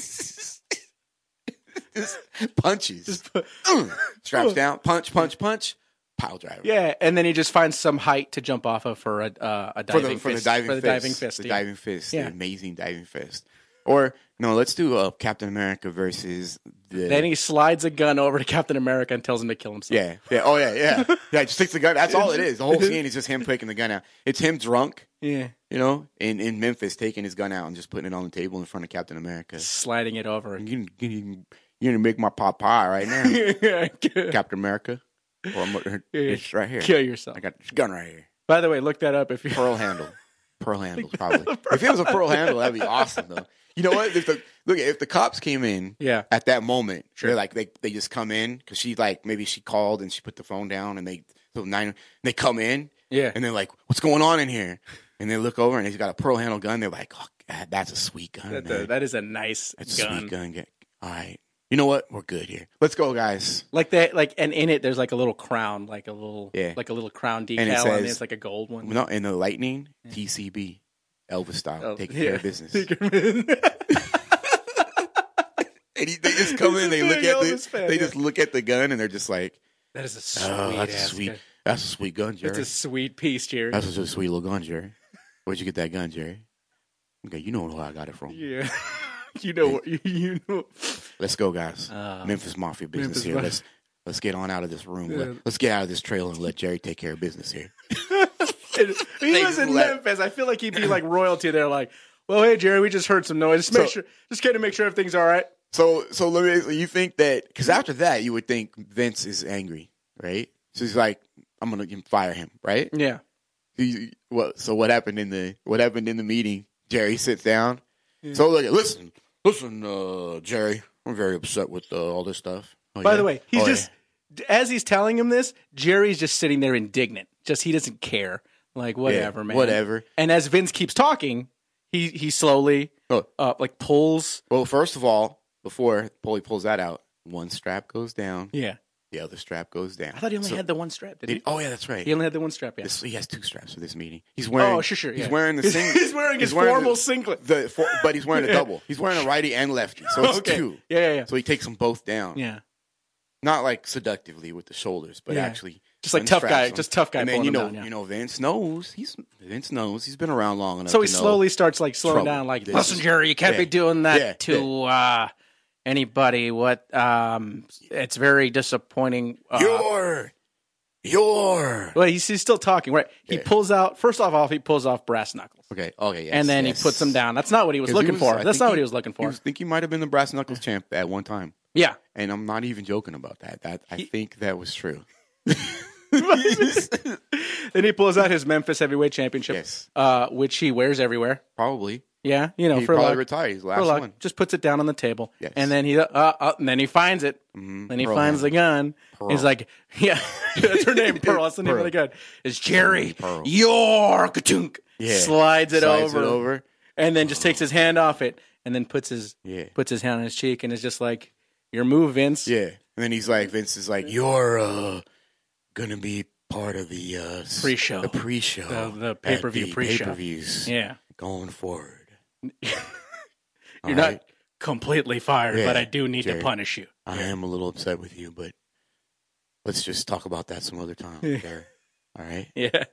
S2: Punches. Straps down. Punch. Pile driver.
S1: Yeah, and then he just finds some height to jump off of for a diving fist.
S2: The diving fist. The amazing diving fist. Or, no, let's do Captain America versus the...
S1: Then he slides a gun over to Captain America and tells him to kill himself.
S2: Yeah. Oh, yeah. Yeah, just takes the gun. That's all it is. The whole scene is just him taking the gun out. It's him drunk.
S1: Yeah.
S2: In Memphis, taking his gun out and just putting it on the table in front of Captain America.
S1: Sliding it over.
S2: You're going to make my pot pie right now. Captain America. It's right here.
S1: Kill yourself.
S2: I got this gun right here.
S1: By the way, look that up if you...
S2: Pearl handle, probably. If it was a pearl handle, that'd be awesome, though. You know what? If the cops came in at that moment,
S1: sure.
S2: They just come in because she maybe she called and she put the phone down and they come in
S1: and
S2: they're like, what's going on in here? And they look over and he's got a pearl handle gun. They're like, oh, That's a sweet gun, man.
S1: That is a nice
S2: That's
S1: gun.
S2: a sweet gun. All right. You know what? We're good here. Let's go, guys.
S1: And in it, there's like a little crown, like a little crown decal,
S2: and
S1: it's like a gold one.
S2: No, in the lightning, TCB, Elvis style, taking care of business. And they just come in, they just look at the gun, and they're just like,
S1: "That is a sweet,
S2: that's a sweet gun, Jerry.
S1: That's a sweet piece, Jerry.
S2: That's a sweet little gun, Jerry. Where'd you get that gun, Jerry? Okay, you know where I got it from.
S1: Yeah." You know.
S2: Let's go, guys. Memphis Mafia business here. Let's get on out of this room. Yeah. Let's get out of this trailer and let Jerry take care of business here.
S1: If he was in Memphis, I feel like he'd be like royalty there. Like, well, hey Jerry, we just heard some noise. Just get to make sure everything's all right.
S2: So let me. You think that because after that you would think Vince is angry, right? So he's like, I'm gonna fire him, right?
S1: Yeah.
S2: So what happened in the meeting? Jerry sits down. Yeah. So like, listen, Jerry, I'm very upset with all this stuff.
S1: By the way, as he's telling him this, Jerry's just sitting there indignant. He doesn't care. Like, whatever, man.
S2: Whatever.
S1: And as Vince keeps talking, he slowly pulls.
S2: Well, first of all, before Paulie pulls that out, one strap goes down.
S1: Yeah.
S2: The other strap goes down.
S1: I thought he only had the one strap, didn't he?
S2: Oh, yeah, that's right.
S1: He only had the one strap, yeah.
S2: He has two straps for this meeting. He's wearing...
S1: Oh, sure.
S2: He's wearing the singlet.
S1: He's wearing his formal singlet.
S2: But he's wearing a double. He's wearing a righty and lefty, so it's two.
S1: Yeah.
S2: So he takes them both down.
S1: Yeah.
S2: Not like seductively with the shoulders, but actually...
S1: Just like tough guy
S2: and then,
S1: pulling them down.
S2: You know, Vince knows. Vince knows. He's been around long enough
S1: so he slowly starts like slowing down, like, listen, Jerry, you can't be doing that to... anybody. It's very disappointing. Well, he's still talking, right? He pulls out, first off, he pulls off brass knuckles.
S2: Okay, yes.
S1: And then he puts them down. That's not what he was looking for. That's not what he was looking for.
S2: I think he might have been the brass knuckles champ at one time.
S1: Yeah.
S2: And I'm not even joking about that. I think that was true.
S1: Then he pulls out his Memphis Heavyweight Championship, which he wears everywhere.
S2: Probably.
S1: Yeah,
S2: he
S1: for
S2: probably
S1: luck.
S2: Retired. He's the last one.
S1: Just puts it down on the table, and then he finds it.
S2: Mm-hmm.
S1: Then he finds the gun. Pearl. He's like, "Yeah, that's her name, Pearl. That's the name of the gun. It's Jerry. Your katunk."
S2: Yeah.
S1: Slides it over, and then just takes his hand off it, and then puts his hand on his cheek, and is just like, "Your move, Vince."
S2: Yeah, and then Vince is like, "You're gonna be part of the
S1: pre-show,
S2: the
S1: pay-per-view pre-show,
S2: pay-per-views, going forward."
S1: You're not completely fired, but I do need to punish you.
S2: I am a little upset with you, but let's just talk about that some other time. There. All right?
S1: Yeah.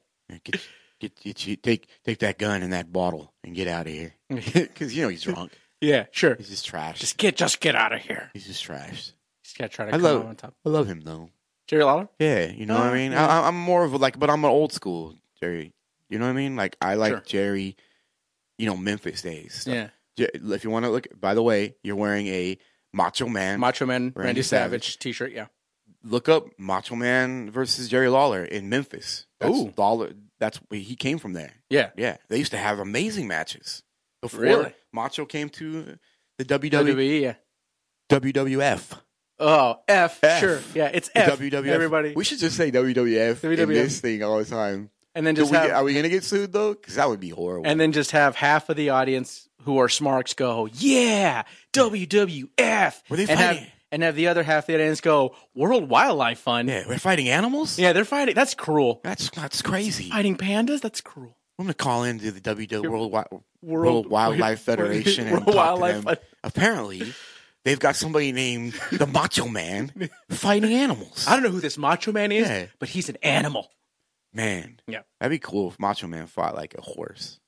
S2: Take that gun and that bottle and get out of here. Because he's drunk.
S1: Yeah, sure.
S2: He's just trashed.
S1: Just get out of here.
S2: He's just trashed.
S1: He's got to try to come on top.
S2: I love him though.
S1: Jerry Lawler?
S2: Yeah, you know what I mean? Yeah. I'm more of but I'm an old school Jerry. You know what I mean? Like I like Jerry. Memphis days.
S1: Yeah.
S2: If you want to look, by the way, you're wearing a Macho Man
S1: Randy Savage t-shirt. Yeah.
S2: Look up Macho Man versus Jerry Lawler in Memphis. That's where he came from there.
S1: Yeah.
S2: Yeah. They used to have amazing matches before Macho came to the WWE.
S1: Yeah.
S2: WWF.
S1: Oh, F. Sure. Yeah, it's F.
S2: WWF.
S1: Everybody.
S2: We should just say WWF in this thing all the time.
S1: And then
S2: are we going to get sued, though? Because that would be horrible.
S1: And then just have half of the audience who are smarks go, yeah, WWF.
S2: Were they fighting?
S1: And have the other half of the audience go, World Wildlife Fund.
S2: Yeah, we're fighting animals?
S1: Yeah, they're fighting. That's cruel.
S2: That's crazy.
S1: Fighting pandas? That's cruel.
S2: I'm going to call into the World Wildlife Federation and talk to them. Apparently, they've got somebody named the Macho Man fighting animals.
S1: I don't know who this Macho Man is, but he's an animal.
S2: Man.
S1: Yeah.
S2: That'd be cool if Macho Man fought like a horse.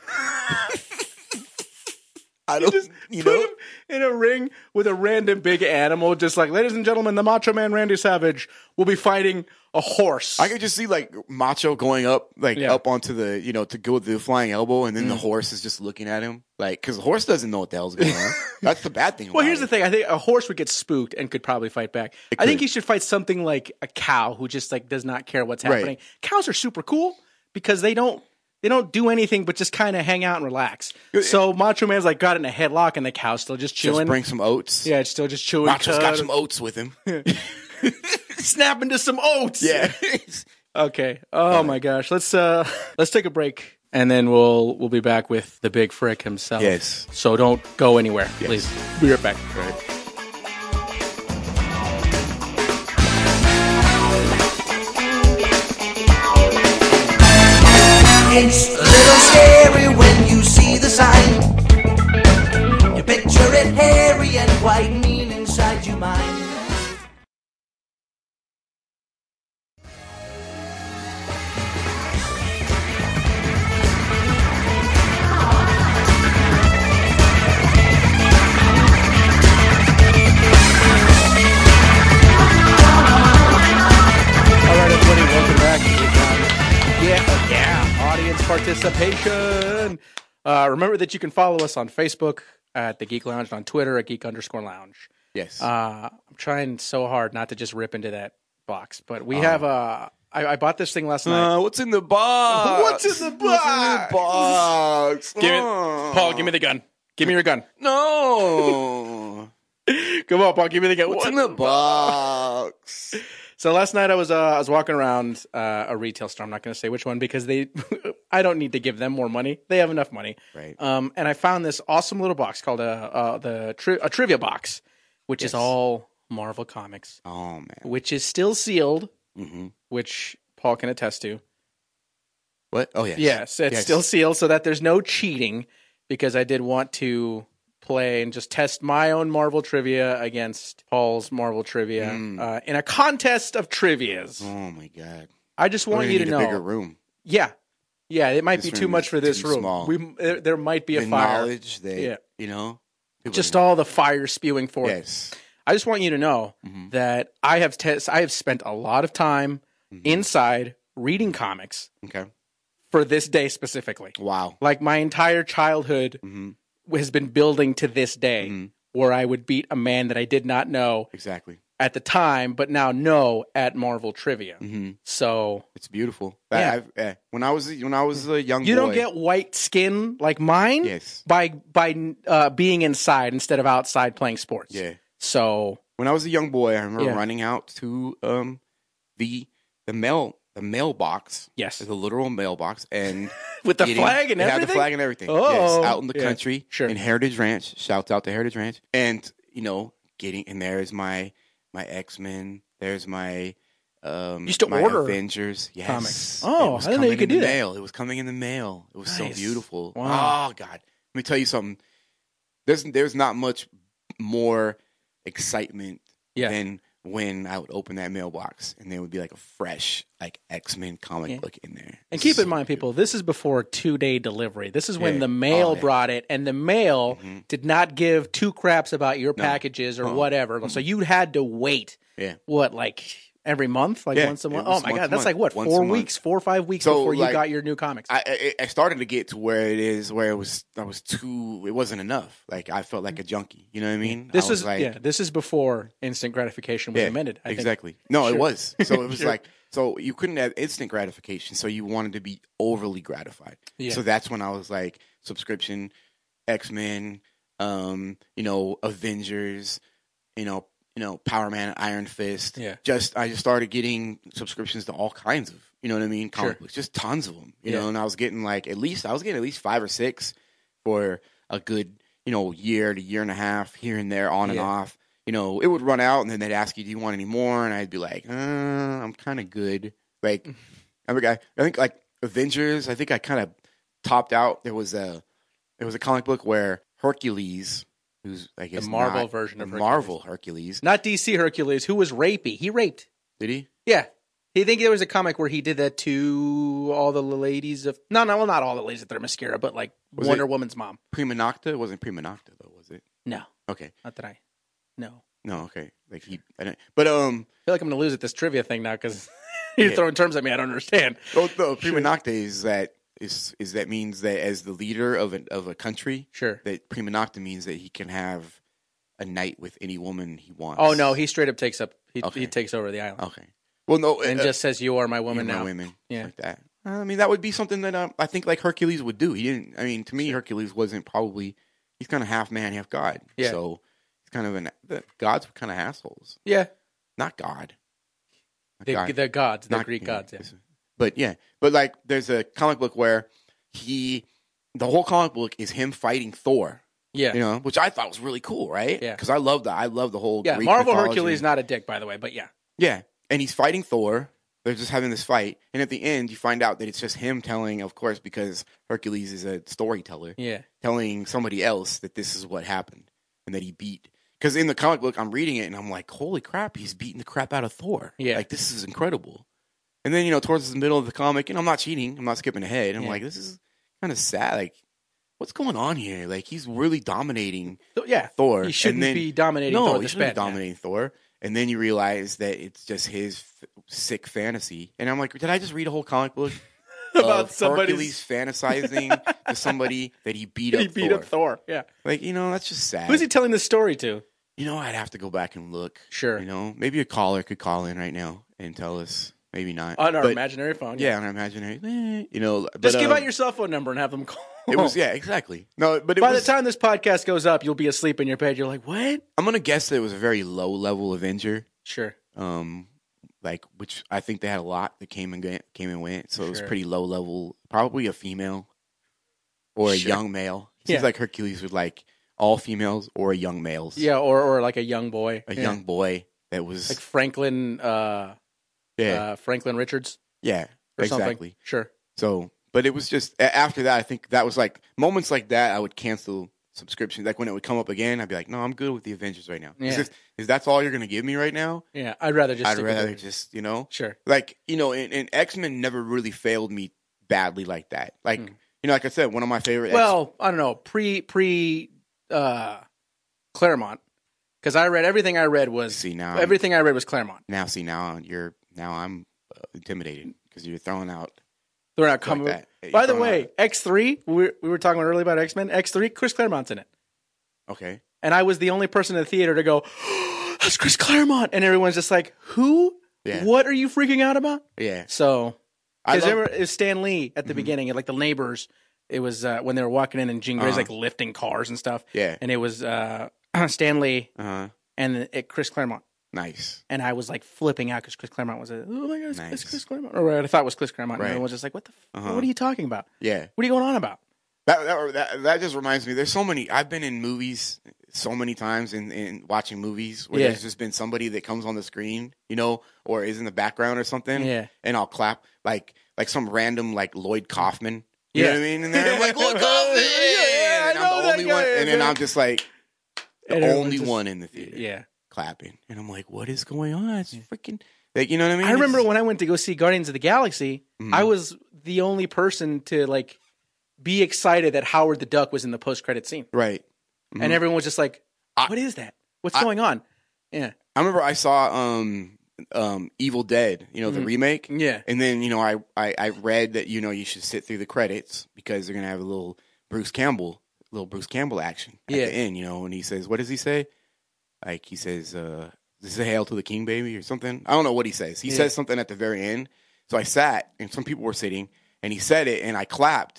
S2: I don't,
S1: put him in a ring with a random big animal, just like, ladies and gentlemen, the Macho Man Randy Savage will be fighting a horse.
S2: I could just see like Macho going up onto the, to go with the flying elbow, and then the horse is just looking at him, like, because the horse doesn't know what the hell's going on. That's the bad thing.
S1: Well, here's the thing: I think a horse would get spooked and could probably fight back. I think he should fight something like a cow who just like does not care what's happening. Right. Cows are super cool because they don't do anything but just kind of hang out and relax. So Macho Man's like got in a headlock and the cow's still just chewing.
S2: Just bring some oats.
S1: Yeah, it's still just chewing.
S2: Macho's got some oats with him.
S1: Snap into some oats.
S2: Yeah.
S1: Okay. Oh my gosh. Let's take a break. and then we'll be back with the Big Frick himself.
S2: Yes.
S1: So don't go anywhere, please. Be right back.
S2: All right.
S3: It's a little scary when you see the sign. You picture it hairy and quite mean inside your mind.
S1: Participation. Remember that you can follow us on Facebook at The Geek Lounge and on Twitter at Geek_Lounge.
S2: Yes.
S1: I'm trying so hard not to just rip into that box, but we have I bought this thing last night.
S2: What's in the box?
S1: What's in the box? Paul, give me the gun. Give me your gun.
S2: No.
S1: Come on, Paul, give me the gun.
S2: What's in the box?
S1: So last night I was walking around a retail store. I'm not going to say which one because I don't need to give them more money. They have enough money.
S2: Right.
S1: And I found this awesome little box called a trivia box, which is all Marvel comics.
S2: Oh man.
S1: Which is still sealed,
S2: mm-hmm.
S1: which Paul can attest to.
S2: What? Oh yes.
S1: Yes, it's still sealed so that there's no cheating because I did want to play and just test my own Marvel trivia against Paul's Marvel trivia in a contest of trivias.
S2: Oh my god!
S1: I just want you to know.
S2: A bigger room.
S1: Yeah, it might be too much for this room.
S2: Small.
S1: There might be a
S2: the
S1: fire.
S2: Knowledge that you know,
S1: just all the fire spewing forth.
S2: Yes.
S1: I just want you to know that I have spent a lot of time inside reading comics.
S2: Okay.
S1: For this day specifically.
S2: Wow.
S1: Like my entire childhood has been building to this day where I would beat a man that I did not know
S2: exactly
S1: at the time, but now know at Marvel Trivia. So
S2: it's beautiful.
S1: Yeah.
S2: When I was a young boy,
S1: you don't get white skin like mine.
S2: Yes.
S1: By being inside instead of outside playing sports.
S2: Yeah.
S1: So
S2: when I was a young boy, I remember running out to the mailbox.
S1: Yes.
S2: The literal mailbox and
S1: with the flag and everything.
S2: Yeah, the flag and everything.
S1: Oh,
S2: yes, out in the country,
S1: sure.
S2: In Heritage Ranch. Shouts out to Heritage Ranch, and there's my X-Men. There's my
S1: used to
S2: my
S1: order
S2: Avengers. Yes.
S1: Comics. Oh, I didn't know you could do that.
S2: It was coming in the mail. It was so beautiful.
S1: Wow.
S2: Oh God, let me tell you something. There's not much more excitement than when I would open that mailbox and there would be like a fresh X-Men comic book in there.
S1: And keep in mind, people, this is before 2-day delivery. This is when the mail brought it, and the mail did not give two craps about your packages or whatever. So you had to wait.
S2: Yeah.
S1: What, like every month? Like once a month? Oh my God, that's like what, 4 weeks, 4 or 5 weeks before you got your new comics.
S2: I started to get to where it wasn't enough. Like I felt like a junkie. You know what I mean?
S1: This is before instant gratification was invented.
S2: Exactly. No, it was. So it was so you couldn't have instant gratification. So you wanted to be overly gratified. Yeah. So that's when I was like subscription, X-Men, Avengers, Power Man, Iron Fist.
S1: Yeah.
S2: I just started getting subscriptions to all kinds of, you know what I mean? Comic books, just tons of them, you know, and I was getting at least 5 or 6 for a good, year to year and a half here and there on and off. It would run out and then they'd ask you, do you want any more? And I'd be like, I'm kind of good. Like, I think like Avengers, I think I kind of topped out. There was a comic book where Hercules, who's I guess
S1: the Marvel version of
S2: Marvel Hercules,
S1: not DC Hercules, who was rapey. He raped.
S2: Did he?
S1: Yeah. I think there was a comic where he did that to all the ladies of not all the ladies of Themyscira, but like Wonder Woman's mom.
S2: Prima Nocta? It wasn't Prima Nocta though, was it?
S1: No.
S2: Okay.
S1: Not that I. No.
S2: No. Okay. Like I feel
S1: like I'm going to lose at this trivia thing now because you're throwing terms at me I don't understand.
S2: Well, no, Prima Nocta is that means that as the leader of a country, that Prima Nocta means that he can have a night with any woman he wants.
S1: Oh no, he straight up takes up. He takes over the island.
S2: Okay. Well, no,
S1: and just says you are my woman now.
S2: My women, like that. I mean, that would be something that I think like Hercules would do. He didn't. I mean, to me, Hercules wasn't probably. He's kind of half man, half god. Yeah. So he's kind of the gods were kind of assholes.
S1: Yeah.
S2: Not God.
S1: The gods, the Greek gods. Yeah.
S2: But like, there's a comic book where the whole comic book is him fighting Thor.
S1: Yeah.
S2: You know, which I thought was really cool, right?
S1: Yeah.
S2: Because I love that. I love the whole
S1: Yeah,
S2: Greek
S1: Marvel
S2: mythology.
S1: Hercules not a dick, by the way, but yeah.
S2: Yeah. And he's fighting Thor. They're just having this fight. And at the end, you find out that it's just him telling, of course, because Hercules is a storyteller, telling somebody else that this is what happened and that he beat. Because in the comic book, I'm reading it and I'm like, holy crap, he's beating the crap out of Thor.
S1: Yeah.
S2: Like, this is incredible. And then, you know, towards the middle of the comic, and I'm not cheating, I'm not skipping ahead. I'm like, this is kind of sad. Like, what's going on here? Like, he's really dominating Thor.
S1: He shouldn't be dominating Thor.
S2: No, he shouldn't be dominating Thor. And then you realize that it's just his sick fantasy. And I'm like, did I just read a whole comic book
S1: about
S2: Hercules fantasizing to somebody that he beat up Thor? He beat up
S1: Thor, yeah.
S2: Like, you know, that's just sad.
S1: Who's he telling this story to?
S2: You know, I'd have to go back and look.
S1: Sure.
S2: You know, maybe a caller could call in right now and tell us. Maybe not.
S1: On our imaginary phone.
S2: Yeah, on our imaginary. You know,
S1: just give out your cell phone number and have them call.
S2: It was, exactly. No, but
S1: by the time this podcast goes up, you'll be asleep in your bed. You're like, what?
S2: I'm gonna guess that it was a very low level Avenger.
S1: Sure.
S2: Like, which I think they had a lot that came and went. So it was pretty low level. Probably a female or a young male. It seems like Hercules was like all females or young males.
S1: Yeah, or like a young boy.
S2: A young boy that was
S1: like Franklin. Franklin Richards.
S2: Yeah,
S1: or
S2: exactly.
S1: Something. Sure.
S2: So, but it was just after that. I think that was like moments like that. I would cancel subscriptions. Like when it would come up again, I'd be like, "No, I'm good with the Avengers right now."
S1: Yeah.
S2: Is that's all you're going to give me right now?
S1: Yeah, I'd rather
S2: just you know,
S1: sure.
S2: Like you know, and X-Men never really failed me badly like that. Like you know, like I said, one of my favorite.
S1: Well, I don't know, pre Claremont, because I read everything I read was everything I read was Claremont.
S2: Now I'm intimidated because you're throwing out
S1: comic book. By the way, X3, we were talking about earlier about X-Men. X3, Chris Claremont's in it.
S2: Okay.
S1: And I was the only person in the theater to go, oh, that's Chris Claremont. And everyone's just like, who? Yeah. What are you freaking out about?
S2: Yeah.
S1: So, because it was Stan Lee at the beginning, and like the neighbors, it was when they were walking in and Jean Grey's like lifting cars and stuff.
S2: Yeah.
S1: And it was Stan Lee and Chris Claremont.
S2: Nice.
S1: And I was like flipping out because Chris Claremont was oh my God, it's Chris Claremont. Or I thought it was Chris Claremont. Right. And I was just like, what the what are you talking about?
S2: Yeah.
S1: What are you going on about?
S2: That just reminds me, there's so many, I've been in movies so many times in watching movies where there's just been somebody that comes on the screen, you know, or is in the background or something.
S1: Yeah.
S2: And I'll clap like some random like Lloyd Kaufman. You know what I mean? And then I'm like, Lloyd Kaufman! And I'm the only one. And then I'm just like the only one in the theater.
S1: Yeah.
S2: Clapping. And I'm like, what is going on? It's freaking, like, you know what I mean?
S1: I remember when I went to go see Guardians of the Galaxy, I was the only person to like be excited that Howard the Duck was in the post-credit scene.
S2: Right.
S1: Mm-hmm. And everyone was just like, what is that? What's going on? Yeah.
S2: I remember I saw Evil Dead, you know, the remake.
S1: Yeah.
S2: And then, you know, I read that, you know, you should sit through the credits because they're going to have a little Bruce Campbell action at the end, you know, and he says, what does he say? Like, he says, this is a Hail to the King, baby, or something. I don't know what he says. He says something at the very end. So I sat, and some people were sitting, and he said it, and I clapped.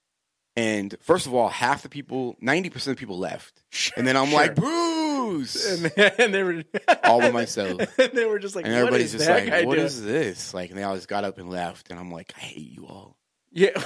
S2: And first of all, half the people, 90% of the people left. And then I'm like, Bruce!
S1: And they were
S2: all by myself.
S1: And they were just like,
S2: and everybody's just like, what is this? Like, and they all just got up and left. And I'm like, I hate you all.
S1: Yeah.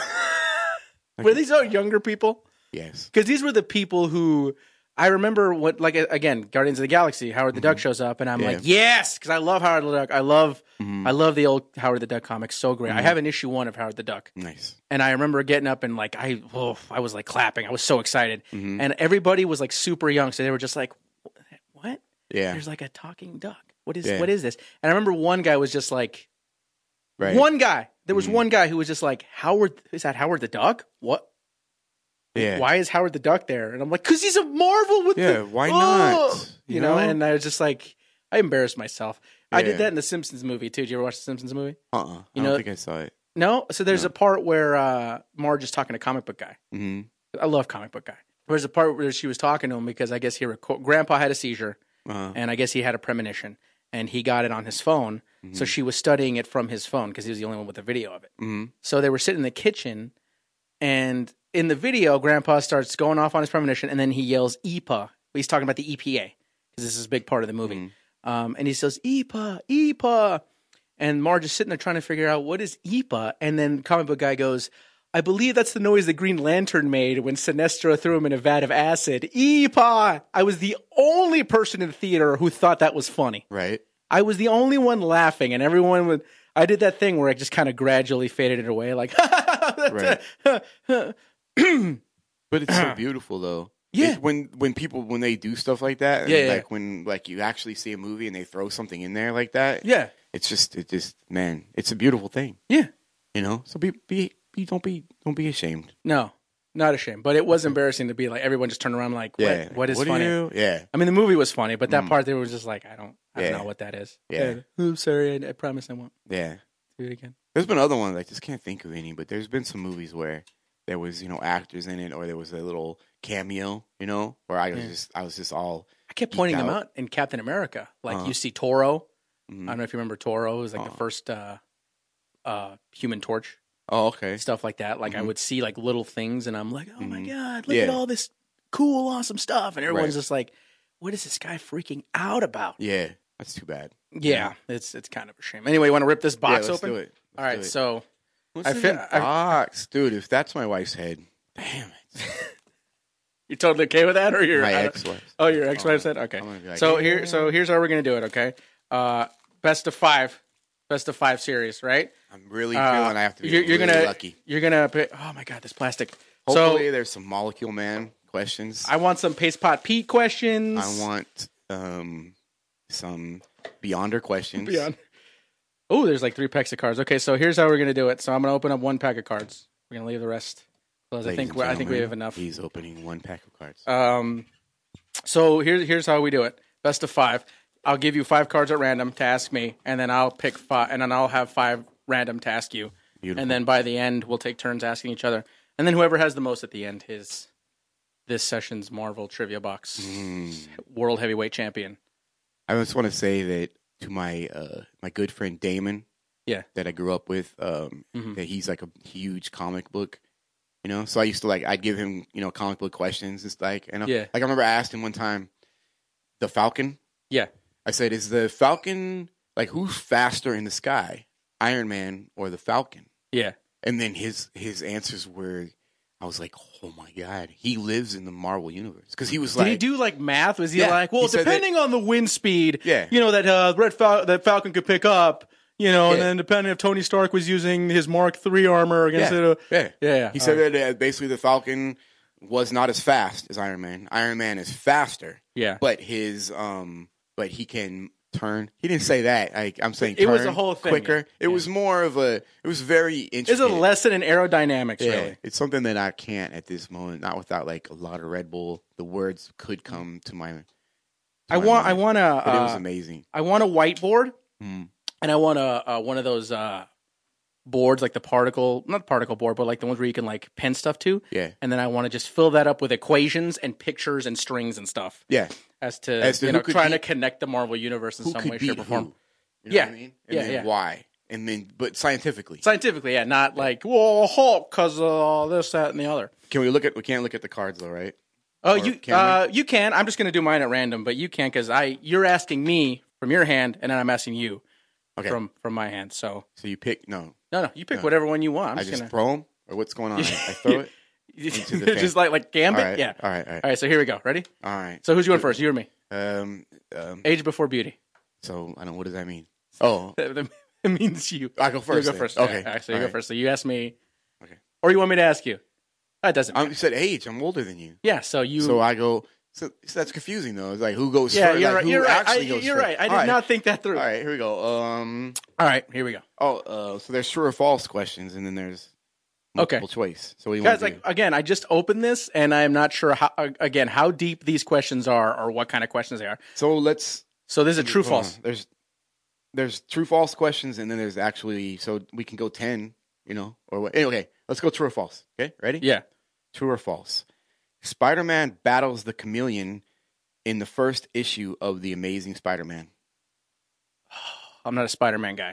S1: Were these all younger people?
S2: Yes.
S1: Because these were the people who... I remember what, like, again, Guardians of the Galaxy, Howard the Duck shows up, and I'm like, yes, because I love Howard the Duck. I love the old Howard the Duck comics. So great. I have an issue 1 of Howard the Duck.
S2: Nice.
S1: And I remember getting up and like, I was like clapping. I was so excited. And everybody was like super young. So they were just like, what?
S2: Yeah.
S1: There's like a talking duck. What is this? And I remember one guy was just like, there was one guy who was just like, is that Howard the Duck? What?
S2: Yeah.
S1: Why is Howard the Duck there? And I'm like, because he's a Marvel with
S2: why not?
S1: You know, and I was just like, I embarrassed myself. Yeah. I did that in the Simpsons movie, too. Did you ever watch the Simpsons movie?
S2: I don't think I saw it.
S1: No? So there's a part where Marge is talking to comic book guy. I love comic book guy. There's a part where she was talking to him because I guess Grandpa had a seizure, and I guess he had a premonition, and he got it on his phone. So she was studying it from his phone because he was the only one with a video of it. So they were sitting in the kitchen, and in the video, Grandpa starts going off on his premonition, and then he yells EPA. He's talking about the EPA because this is a big part of the movie. And he says, EPA, EPA. And Marge is sitting there trying to figure out what is EPA. And then comic book guy goes, I believe that's the noise the Green Lantern made when Sinestro threw him in a vat of acid. Eepaw! I was the only person in the theater who thought that was funny.
S2: Right.
S1: I was the only one laughing, and everyone would. I did that thing where I just kind of gradually faded it away, like.
S2: Right. But it's so beautiful, though.
S1: Yeah.
S2: When people when they do stuff like that, and
S1: Yeah.
S2: like when like you actually see a movie and they throw something in there like that.
S1: Yeah.
S2: It just man, it's a beautiful thing.
S1: Yeah.
S2: You know, so don't be ashamed.
S1: No, not ashamed. But it was embarrassing to be like everyone just turned around like, what is funny?
S2: Yeah.
S1: I mean, the movie was funny, but that part there was just like, I don't know what that is.
S2: Yeah.
S1: I'm sorry. I promise I won't
S2: Yeah.
S1: do it again.
S2: There's been other ones I just can't think of any, but there's been some movies where there was actors in it, or there was a little cameo, where I was just all.
S1: I kept pointing them out in Captain America. Like you see Toro.
S2: Mm-hmm.
S1: I don't know if you remember Toro. It was like the first Human Torch.
S2: Oh, okay.
S1: Stuff like that. Like I would see like little things, and I'm like, oh my god, look
S2: Yeah.
S1: at all this cool, awesome stuff, and everyone's just like, what is this guy freaking out about?
S2: Yeah, that's too bad.
S1: Yeah, it's kind of a shame. Anyway, you want to rip this box
S2: let's
S1: open?
S2: do it.
S1: All right, so
S2: What's in the box, dude? If that's my wife's head, damn it.
S1: you're totally okay with that, or you're
S2: My ex-wife.
S1: Oh, your ex-wife's head. Okay,
S2: like,
S1: so here's how we're gonna do it. Okay, best of five series, right?
S2: I'm really feeling I have to be
S1: you're
S2: really
S1: gonna,
S2: lucky.
S1: You're gonna pick. Oh my god, this plastic.
S2: Hopefully,
S1: so
S2: there's some Molecule Man questions.
S1: I want some Paste Pot Pete questions.
S2: I want some Beyonder questions.
S1: Beyond. Oh, there's like 3 packs of cards. Okay, so here's how we're gonna do it. So I'm gonna open up 1 pack of cards. We're gonna leave the rest. Because I think we have enough.
S2: He's opening 1 pack of cards.
S1: So here's how we do it. Best of 5. I'll give you 5 cards at random to ask me, and then I'll pick 5, and then I'll have 5 random to ask you.
S2: Beautiful.
S1: And then by the end, we'll take turns asking each other. And then whoever has the most at the end is this session's Marvel Trivia Box World Heavyweight Champion.
S2: I just want to say that to my my good friend Damon, that I grew up with, that he's like a huge comic book, So I used to I'd give him, comic book questions. It's like, I remember I asked him one time, the Falcon.
S1: Yeah.
S2: I said, is the Falcon who's faster in the sky, Iron Man or the Falcon?
S1: Yeah.
S2: And then his answers were, I was like, oh my god, he lives in the Marvel universe because he was
S1: Did he do math? Was he well, depending on the wind speed, that Falcon could pick up, and then depending if Tony Stark was using his Mark III armor against it.
S2: He said that basically the Falcon was not as fast as Iron Man. Iron Man is faster.
S1: Yeah,
S2: but but he can turn. He didn't say that. I'm saying
S1: it was a whole thing
S2: quicker.
S1: Yeah.
S2: It was more of a. It was very interesting.
S1: It's a lesson in aerodynamics.
S2: Yeah,
S1: really.
S2: It's something that I can't at this moment. Not without a lot of Red Bull. The words could come to my.
S1: I want a.
S2: But it was amazing.
S1: I want a whiteboard, and I want one of those boards, like not particle board, but like the ones where you can pen stuff to.
S2: Yeah.
S1: And then I want to just fill that up with equations and pictures and strings and stuff.
S2: Yeah.
S1: As to trying to connect the Marvel universe in some way, shape, or form.
S2: You know what I mean? And then why? And then, but scientifically.
S1: Scientifically, yeah, not Hulk because of this, that, and the other.
S2: We can't look at the cards though, right?
S1: Oh, you can. I'm just going to do mine at random, but you can because you're asking me from your hand, and then I'm asking you from my hand. So
S2: you pick No,
S1: you pick whatever one you want.
S2: I just throw them, or what's going on? I throw it.
S1: Just like Gambit,
S2: right.
S1: Yeah.
S2: All right.
S1: All right. So here we go. Ready?
S2: All right.
S1: So who's going first? You or me?
S2: Age
S1: before beauty.
S2: So I don't. What does that mean? Oh,
S1: it means you.
S2: I go first.
S1: You go first.
S2: Okay.
S1: Yeah, so you go first. So you ask me. Okay. Or you want me to ask you? That doesn't matter.
S2: You said age. I'm older than you.
S1: Yeah. So you.
S2: So I go. So that's confusing though. It's who goes first?
S1: You're right. You're right.
S2: You're
S1: right. I did not think that through.
S2: All right. Here we go.
S1: All right. Here we go.
S2: So there's true or false questions, and then there's multiple choice. So what do you
S1: guys,
S2: want to do?
S1: Again, I just opened this, and I am not sure how deep these questions are, or what kind of questions they are.
S2: So let's.
S1: So there's a true false.
S2: There's true false questions, and then there's actually so we can go 10. Or what? Okay, let's go true or false. Okay, ready?
S1: Yeah.
S2: True or false? Spider-Man battles the Chameleon in the first issue of The Amazing Spider-Man.
S1: I'm not a Spider-Man guy.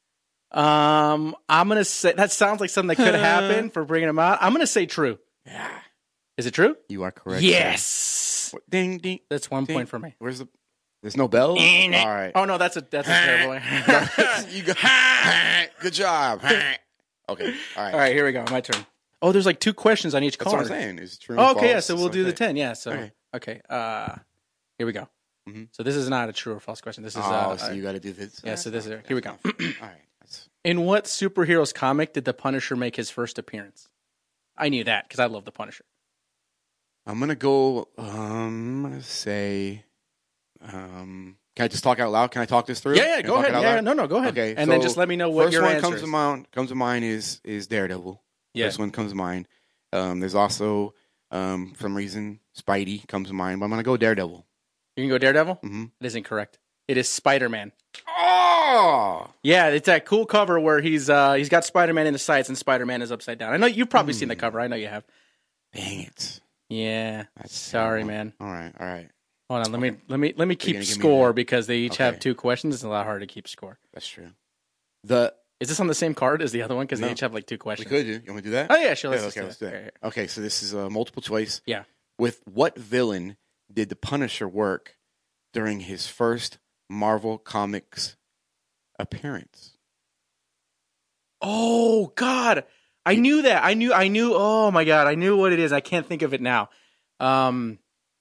S1: I'm gonna say that sounds like something that could happen for bringing him out. I'm gonna say true.
S2: Yeah.
S1: Is it true?
S2: You are correct.
S1: Yes.
S2: Ding ding.
S1: That's 1 point for me.
S2: There's no bell? All right.
S1: Oh no, that's a terrible one.
S2: You go. Good job. Okay. All right.
S1: All right. Here we go. My turn. Oh, there's like 2 questions on each
S2: That's
S1: card.
S2: what I'm saying. It's true.
S1: Oh,
S2: and
S1: okay,
S2: false.
S1: yeah. So we'll do the 10. Yeah. So
S2: Okay.
S1: here we go.
S2: Mm-hmm.
S1: So this is not a true or false question. This is
S2: so you got to do this.
S1: yeah. So this is here we go.
S2: All right.
S1: In what superheroes comic did the Punisher make his first appearance? I knew that because I love the Punisher.
S2: I'm gonna go. I'm gonna say. Can I just talk out loud? Can I talk this through?
S1: Yeah. Go ahead. Yeah. No. Go ahead.
S2: Okay.
S1: And then just let me know what your answer
S2: comes
S1: is.
S2: Comes to mind is Daredevil.
S1: Yeah.
S2: First one comes to mind. There's also for some reason Spidey comes to mind, but I'm gonna go Daredevil.
S1: You can go Daredevil?
S2: Mm-hmm.
S1: It is incorrect. It is Spider-Man.
S2: Oh!
S1: Yeah, it's that cool cover where he's got Spider-Man in the sights and Spider-Man is upside down. I know you've probably seen the cover. I know you have.
S2: Dang it.
S1: Yeah.
S2: That's
S1: sorry,
S2: terrible.
S1: man.
S2: All right.
S1: Hold on, let me keep score because they each have 2 questions. It's a lot harder to keep score.
S2: That's true.
S1: Is this on the same card as the other one? Because they each have like 2 questions.
S2: We could do. You want to do that?
S1: Oh yeah, sure. Let's
S2: do that.
S1: Right.
S2: Okay, so this is a multiple choice.
S1: Yeah.
S2: With what villain did the Punisher work during his first Marvel Comics appearance?
S1: Oh God, I knew that. I knew. Oh my God, I knew what it is. I can't think of it now. I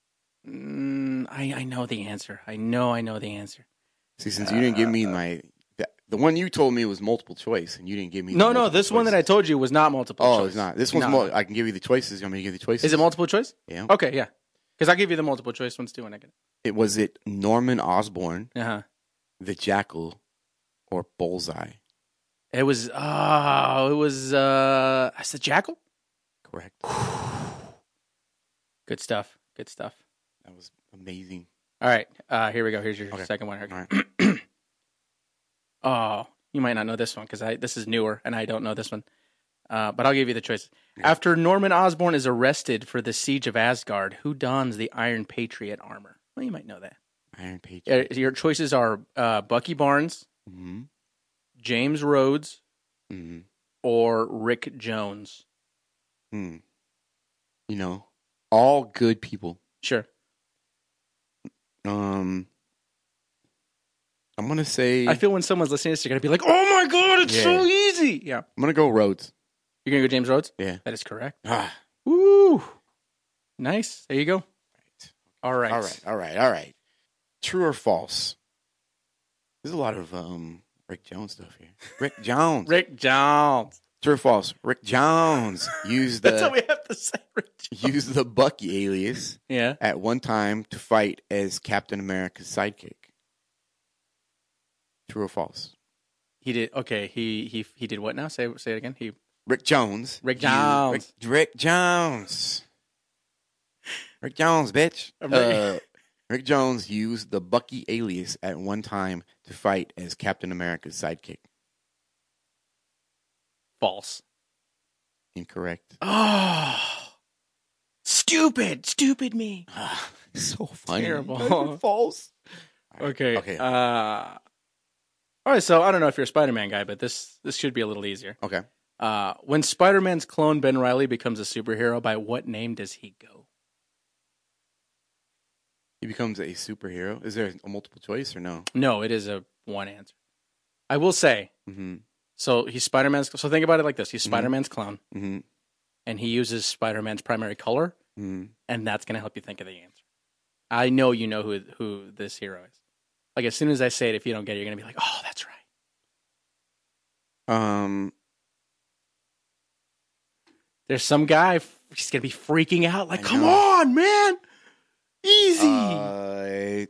S1: know the answer. I know the answer.
S2: See, since you didn't give me the one you told me was multiple choice, and you didn't give me.
S1: No. This one that I told you was not multiple choice.
S2: Oh, it's not. This one's I can give you the choices. You want me to give you the choices?
S1: Is it multiple choice?
S2: Yeah.
S1: Okay, yeah. Because I'll give you the multiple choice ones too when I get it.
S2: Was it Norman Osborn,
S1: Uh-huh.
S2: the Jackal, or Bullseye?
S1: It was I said Jackal?
S2: Correct.
S1: Good stuff.
S2: That was amazing.
S1: All right, here we go. Here's your second one.
S2: All right.
S1: Oh, you might not know this one because this is newer and I don't know this one. But I'll give you the choices. Yeah. After Norman Osborn is arrested for the siege of Asgard, who dons the Iron Patriot armor? Well, you might know that.
S2: Iron Patriot.
S1: Your choices are Bucky Barnes,
S2: mm-hmm.
S1: James Rhodes,
S2: mm-hmm.
S1: or Rick Jones.
S2: All good people.
S1: Sure.
S2: I'm gonna say.
S1: I feel when someone's listening to this, they're gonna be like, "Oh my God, it's so easy." Yeah.
S2: I'm gonna go Rhodes.
S1: You're gonna go James Rhodes?
S2: Yeah.
S1: That is correct.
S2: Woo!
S1: Nice. There you go. All right.
S2: All right. True or false? There's a lot of Rick Jones stuff here. Rick Jones. True or false? Rick Jones used
S1: That's how we have to say Rick Jones.
S2: Used the Bucky alias
S1: Yeah.
S2: at one time to fight as Captain America's sidekick. True or false?
S1: He did. Okay. He did what now? Say it again.
S2: Rick Jones.
S1: Rick Jones,
S2: bitch. Rick Jones used the Bucky alias at one time to fight as Captain America's sidekick.
S1: False.
S2: Incorrect.
S1: Oh, stupid me.
S2: So funny.
S1: Terrible.
S2: False.
S1: Okay. All right. So I don't know if you're a Spider-Man guy, but this should be a little easier.
S2: Okay.
S1: When Spider-Man's clone Ben Reilly becomes a superhero, by what name does he go?
S2: He becomes a superhero. Is there a multiple choice or no?
S1: No, it is a one answer. I will say.
S2: Mm-hmm.
S1: So he's Spider-Man's. So think about it like this: he's Spider-Man's clone,
S2: mm-hmm.
S1: and he uses Spider-Man's primary color,
S2: mm-hmm.
S1: and that's going to help you think of the answer. I know you know who this hero is. Like as soon as I say it, if you don't get it, you're going to be like, "Oh, that's right." There's some guy. He's going to be freaking out. Like, come on, man, easy.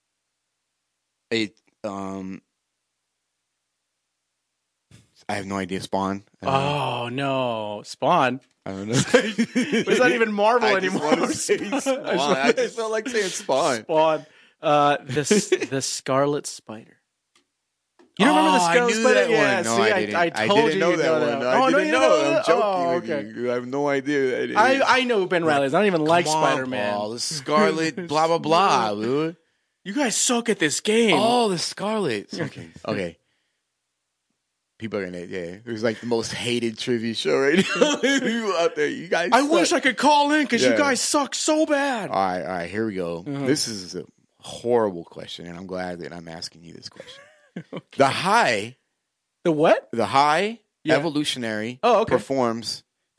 S2: I have no idea. Spawn.
S1: Oh no, Spawn.
S2: I don't know.
S1: It's not even Marvel anymore.
S2: I just felt like saying Spawn.
S1: Spawn. The Scarlet Spider. You don't remember the Scarlet Spider?
S2: That
S1: Yeah,
S2: one. No,
S1: see,
S2: I didn't.
S1: I told you
S2: know that one. No, I didn't know. I'm joking with you. I have no idea.
S1: I know who Ben Reilly is. I don't even like Spider-Man.
S2: Paul, the Scarlet, blah, blah, blah, dude.
S1: You guys suck at this game.
S2: Oh, the Scarlet. Okay. People are gonna, There's like the most hated trivia show right now. People out there, you guys.
S1: I wish I could call in because you guys suck so bad.
S2: All right, here we go. Uh-huh. This is a horrible question, and I'm glad that I'm asking you this question. Okay. The High.
S1: The what?
S2: The High evolutionary performs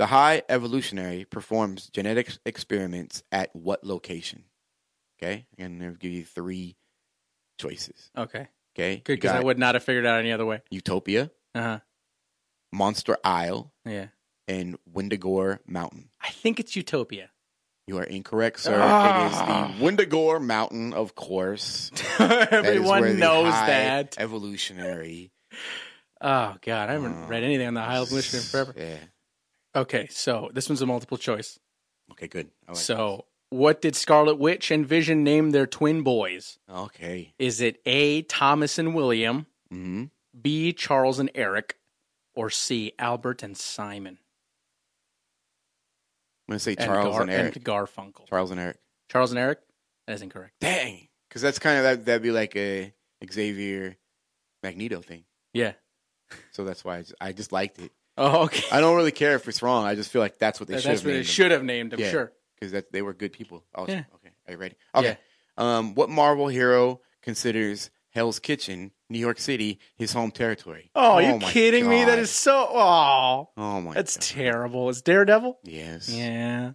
S2: The High Evolutionary performs genetic experiments at what location? Okay, I'm going to give you 3 choices.
S1: Okay.
S2: Okay.
S1: Good, because I would not have figured out any other way.
S2: Utopia, Monster Isle, and Windagore Mountain.
S1: I think it's Utopia.
S2: You are incorrect, sir. It is the Windagore Mountain, of course.
S1: Everyone knows that.
S2: Evolutionary.
S1: Oh, God. I haven't read anything on the High Evolutionary forever.
S2: Yeah.
S1: Okay, so this one's a multiple choice.
S2: Okay, good. I like
S1: so, what did Scarlet Witch and Vision name their twin boys?
S2: Okay.
S1: Is it A, Thomas and William, B, Charles and Eric, or C, Albert and Simon?
S2: I'm going to say Charles and Eric.
S1: And Garfunkel.
S2: Charles and Eric.
S1: Charles and Eric? That is incorrect.
S2: Dang. Because that's kind of, that'd be like a Xavier Magneto thing.
S1: Yeah.
S2: So that's why I just liked it.
S1: Oh, okay.
S2: I don't really care if it's wrong. I just feel like that's what they should have named them.
S1: That's what they should have named them, sure.
S2: Because they were good people. Also.
S1: Yeah.
S2: Okay. Are you ready? Okay. Yeah. What Marvel hero considers Hell's Kitchen, New York City, his home territory?
S1: Oh, are you kidding me? That is so... Oh
S2: my
S1: That's
S2: God.
S1: terrible. It's Daredevil?
S2: Yes.
S1: Yeah.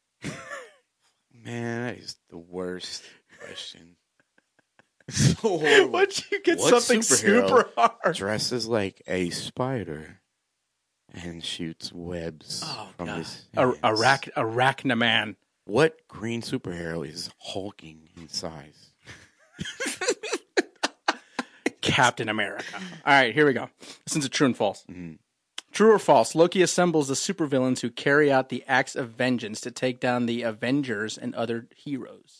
S2: Man, that is the worst question. So horrible.
S1: Why'd you get something super hard?
S2: Dresses like a spider and shoots webs from his hands.
S1: Arachnaman.
S2: What green superhero is hulking in size?
S1: Captain America. All right, here we go. This one's a true and false. True or false? Loki assembles the supervillains who carry out the acts of vengeance to take down the Avengers and other heroes.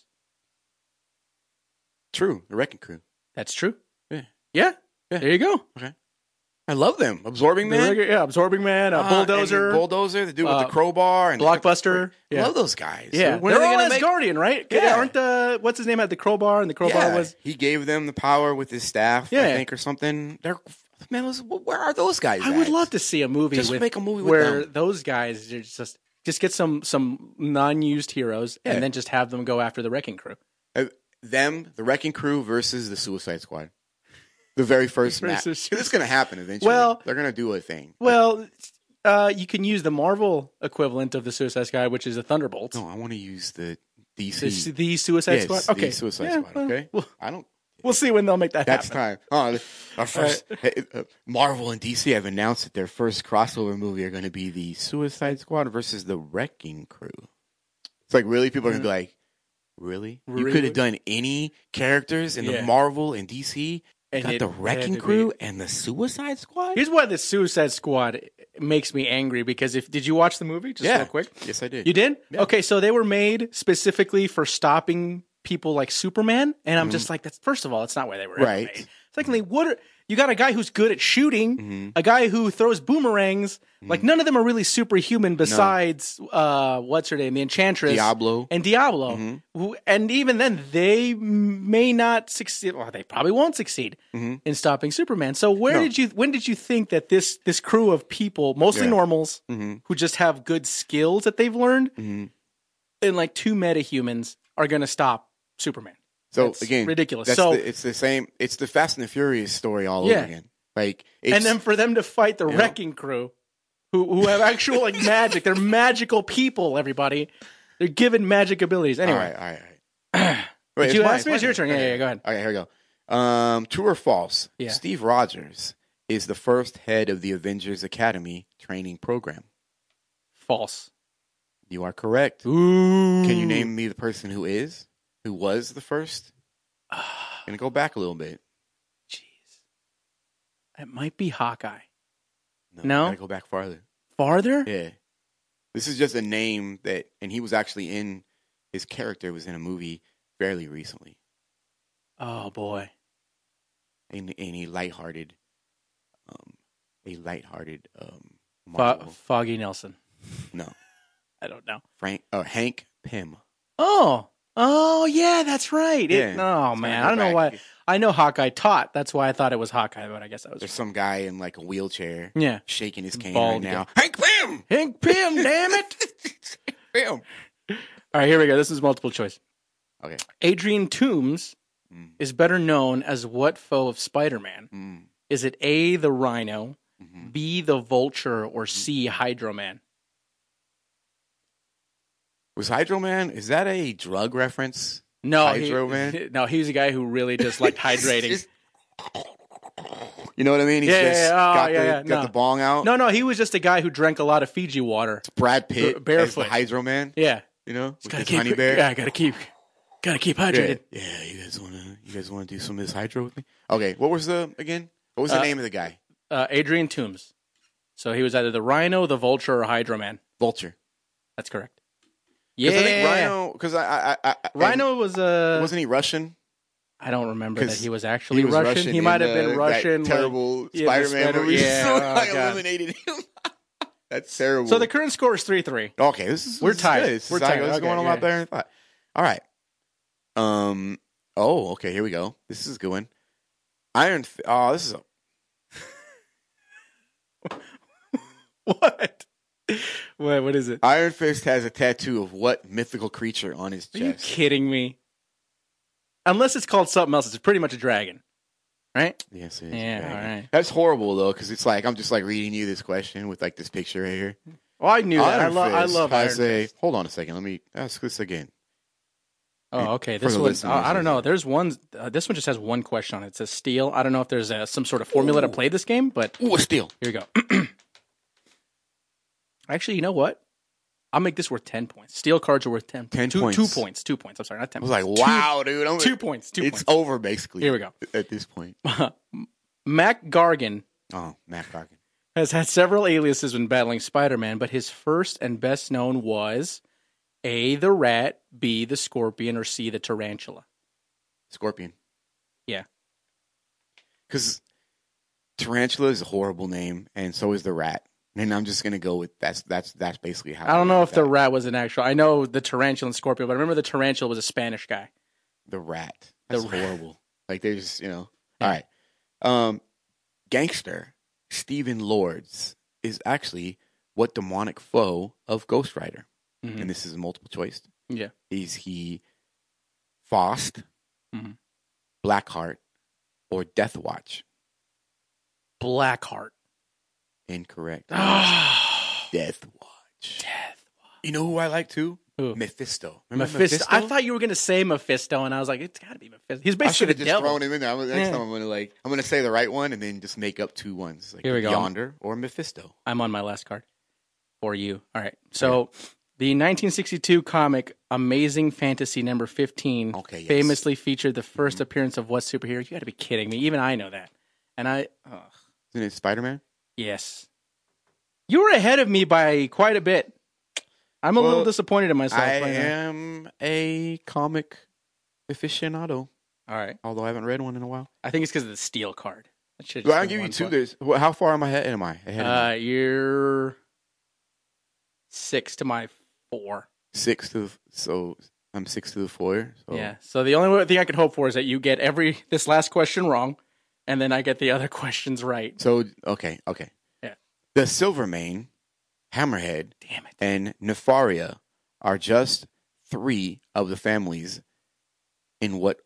S2: True. The Wrecking Crew.
S1: That's true.
S2: Yeah.
S1: Yeah. There you go.
S2: Okay. I love them. Absorbing Man.
S1: Absorbing Man. Bulldozer.
S2: Bulldozer. The dude with the crowbar. And
S1: Blockbuster.
S2: I love those guys.
S1: Yeah.
S2: When
S1: they're
S2: are
S1: all
S2: gonna
S1: Asgardian, right?
S2: Yeah.
S1: Aren't what's his name had the crowbar, and the crowbar was...
S2: He gave them the power with his staff, I think, or something. Where are those guys
S1: I would love to see a movie
S2: make a movie with
S1: where
S2: them.
S1: those guys just get some non-used heroes and then just have them go after the Wrecking Crew.
S2: The Wrecking Crew versus the Suicide Squad. The very first match. It's going to happen eventually. Well, they're going to do a thing.
S1: Well, you can use the Marvel equivalent of the Suicide Squad, which is the Thunderbolts.
S2: No, I want to use the DC.
S1: The Suicide Squad? Okay.
S2: The Suicide Squad, okay? I don't...
S1: We'll see when they'll make that
S2: happen.
S1: That's
S2: time. Our first Marvel and DC have announced that their first crossover movie are going to be the Suicide Squad versus the Wrecking Crew. It's like, really? People are going to be like, really? You could have done any characters in the Marvel and DC. And got the Wrecking Crew and the Suicide Squad?
S1: Here's why the Suicide Squad makes me angry, because did you watch the movie? Just real quick.
S2: Yes, I did.
S1: You did?
S2: Yeah.
S1: Okay, so they were made specifically for stopping people like Superman, and I'm just like, that's first of all, that's not why they were ever made. Secondly, you got a guy who's good at shooting, a guy who throws boomerangs. Like, none of them are really superhuman besides what's her name, the Enchantress,
S2: Diablo,
S1: and even then they may not succeed. Well, they probably won't succeed in stopping Superman. So when did you think that this crew of people, mostly normals, who just have good skills that they've learned, and like 2 metahumans, are going to stop Superman?
S2: So
S1: that's
S2: again,
S1: ridiculous.
S2: It's the same. It's the Fast and the Furious story all over again. Like,
S1: and then for them to fight the Wrecking Crew, who have actual like magic, they're magical people. Everybody, they're given magic abilities. Anyway,
S2: all right.
S1: Wait, you ask me? It's your turn. Yeah, go ahead.
S2: Okay, here we go. True or false?
S1: Yeah.
S2: Steve Rogers is the first head of the Avengers Academy training program.
S1: False.
S2: You are correct.
S1: Ooh.
S2: Can you name me the person who was the first? Gonna go back a little bit.
S1: Jeez. It might be Hawkeye.
S2: No? Gotta go back farther.
S1: Farther?
S2: Yeah. This is just a name and he was actually his character was in a movie fairly recently.
S1: Oh, boy.
S2: In a lighthearted Marvel.
S1: Foggy Nelson.
S2: No.
S1: I don't know.
S2: Hank Pym.
S1: Oh, yeah, that's right.
S2: Yeah.
S1: Man, I don't know why. I know Hawkeye taught. That's why I thought it was Hawkeye, but I guess that was...
S2: There's some guy in like a wheelchair shaking his cane
S1: Bald
S2: right now. Hank Pym!
S1: Hank Pym, damn it!
S2: Pym.
S1: All right, here we go. This is multiple choice.
S2: Okay.
S1: Adrian Toomes is better known as what foe of Spider-Man? Is it A, the Rhino, B, the Vulture, or C, Hydro Man?
S2: Was Hydro Man? Is that a drug reference?
S1: No,
S2: Hydro Man.
S1: No, he was a guy who really just liked hydrating.
S2: You know what I mean? He's got the bong out.
S1: No, he was just a guy who drank a lot of Fiji water.
S2: It's Brad Pitt,
S1: barefoot,
S2: as the Hydro Man.
S1: Yeah,
S2: you know, with his
S1: keep,
S2: honey bear.
S1: Yeah, gotta keep hydrated.
S2: Yeah, you guys wanna do some of this hydro with me? Okay, what was the name of the guy?
S1: Adrian Toombs. So he was either the Rhino, the Vulture, or Hydro Man.
S2: Vulture.
S1: That's correct. Yeah,
S2: I think Rhino. Because
S1: Rhino was
S2: wasn't he Russian?
S1: I don't remember that he was actually Russian. He might have been Russian.
S2: Terrible Spider-Man movie. Eliminated him. That's terrible.
S1: So the current score is 3-3.
S2: Okay, we're tied.
S1: We're tied.
S2: This is going a lot better than I thought. All right. Oh, okay. Here we go. This is a good one. This is
S1: What? What is it?
S2: Iron Fist has a tattoo of what mythical creature on his chest?
S1: Are you kidding me? Unless it's called something else, it's pretty much a dragon, right?
S2: Yes, it is.
S1: Yeah, all right.
S2: That's horrible though, because it's like I'm just like reading you this question with like this picture right here.
S1: Well, I knew that. I love Iron Fist.
S2: Hold on a second. Let me ask this again.
S1: Oh, okay. This one, I don't know. There's one. This one just has one question on it. It says steel. I don't know if there's some sort of formula to play this game, but
S2: a steel.
S1: Here we go. Actually, you know what? I'll make this worth 10 points. Steel cards are worth 10 points. 2 points. 2 points. I'm sorry, not 10 points.
S2: I was like, wow, dude.
S1: 2 points. 2 points.
S2: It's over, basically.
S1: Here we go.
S2: At this point.
S1: Mac Gargan.
S2: Oh, Mac Gargan.
S1: Has had several aliases when battling Spider-Man, but his first and best known was A, the Rat, B, the Scorpion, or C, the Tarantula.
S2: Scorpion.
S1: Yeah.
S2: Because Tarantula is a horrible name, and so is the Rat. And I'm just gonna go with that's basically how.
S1: I don't know if the Rat was an actual. I know the Tarantula and Scorpion, but I remember the Tarantula was a Spanish guy.
S2: The Rat. That's horrible. Like there's All right. Gangster Stephen Lords is actually what demonic foe of Ghost Rider? Mm-hmm. And this is a multiple choice.
S1: Yeah.
S2: Is he Faust, Blackheart, or Deathwatch?
S1: Blackheart.
S2: Incorrect.
S1: Deathwatch.
S2: Deathwatch. You know who I like too?
S1: Who?
S2: Mephisto.
S1: Mephisto. I thought you were going to say Mephisto, and I was like, it's got to be Mephisto. He's basically the devil. I should have just thrown
S2: him in there. Next time I'm going to say the right one and then just make up two ones. Like
S1: here we go.
S2: Yonder or Mephisto.
S1: I'm on my last card for you. All right. So the 1962 comic Amazing Fantasy number 15 famously featured the first appearance of what superhero? You got to be kidding me. Even I know that. And
S2: Isn't it Spider-Man?
S1: Yes. You were ahead of me by quite a bit. I'm a little disappointed in myself.
S2: I am a comic aficionado.
S1: All right.
S2: Although I haven't read one in a while.
S1: I think it's because of the steel card.
S2: I'll give you two. How far am I ahead?
S1: You're 6 to my 4.
S2: 6 to I'm 6 to the 4. So.
S1: Yeah. So the only thing I could hope for is that you get this last question wrong, and then I get the other questions right.
S2: So okay.
S1: Yeah.
S2: The Silvermane, Hammerhead, and Nefaria are just 3 of the families in what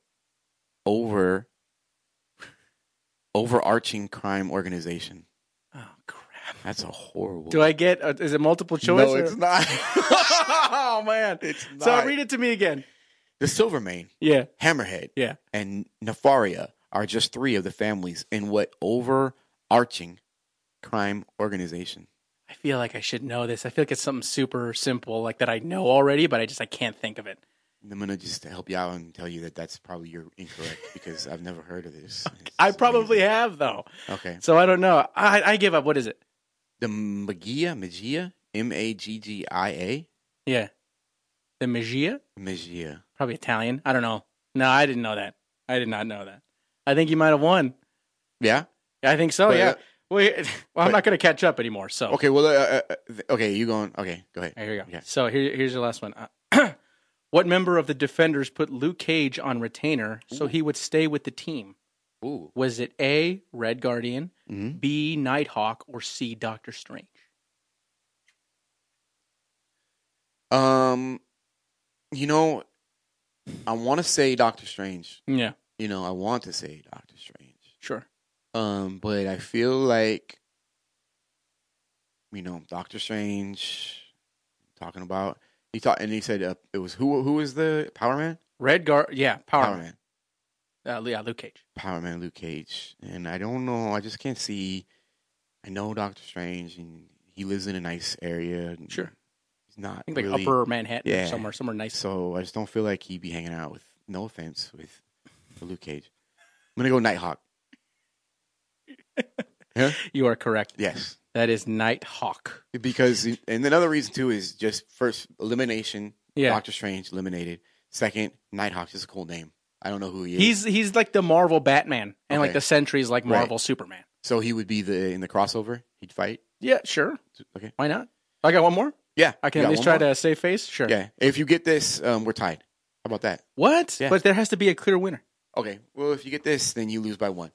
S2: overarching crime organization?
S1: Oh, crap.
S2: That's a horrible...
S1: Do I get... is it multiple choice?
S2: No, it's not.
S1: Oh, man.
S2: It's not.
S1: So read it to me again.
S2: The Silvermane, Hammerhead, and Nefaria are just 3 of the families in what overarching crime organization?
S1: I feel like I should know this. I feel like it's something super simple, like that I know already, but I can't think of it.
S2: I'm going to just help you out and tell you that that's probably incorrect because I've never heard of this.
S1: I probably have, though.
S2: Okay.
S1: So I don't know. I give up. What is it?
S2: The Magia? Maggia?
S1: Yeah. The Magia?
S2: Magia.
S1: Probably Italian. I don't know. No, I didn't know that. I did not know that. I think you might have won.
S2: Yeah?
S1: I think so, yeah. Well, I'm not going to catch up anymore, so.
S2: Okay, well, you going. Okay, go ahead.
S1: Here we go.
S2: Okay.
S1: So here's the last one. What member of the Defenders put Luke Cage on retainer so he would stay with the team?
S2: Ooh.
S1: Was it A, Red Guardian, B, Nighthawk, or C, Doctor Strange?
S2: I want to say Doctor Strange.
S1: Yeah.
S2: I want to say Doctor Strange.
S1: Sure.
S2: But I feel like, Doctor Strange, talking about, And he said it was who was the Power Man?
S1: Power Man. Luke Cage.
S2: Power Man, Luke Cage. And I don't know. I just can't see. I know Doctor Strange, and he lives in a nice area.
S1: Sure.
S2: He's not
S1: I think like
S2: really,
S1: Upper Manhattan or somewhere nice.
S2: So I just don't feel like he'd be hanging out with, no offense, with Luke Cage. I'm going to go Nighthawk.
S1: Yeah? You are correct.
S2: Yes.
S1: That is Nighthawk.
S2: Because, and another reason, too, is just first, elimination. Yeah. Doctor Strange eliminated. Second, Nighthawk's just a cool name. I don't know who he is.
S1: He's like the Marvel Batman, and like the Sentry's like Marvel Superman.
S2: So he would be in the crossover? He'd fight?
S1: Yeah, sure.
S2: Okay.
S1: Why not? I got one more?
S2: Yeah.
S1: I can at least try to save face? Sure.
S2: Yeah. If you get this, we're tied. How about that?
S1: What? Yeah. But there has to be a clear winner.
S2: Okay. Well, if you get this, then you lose by 1.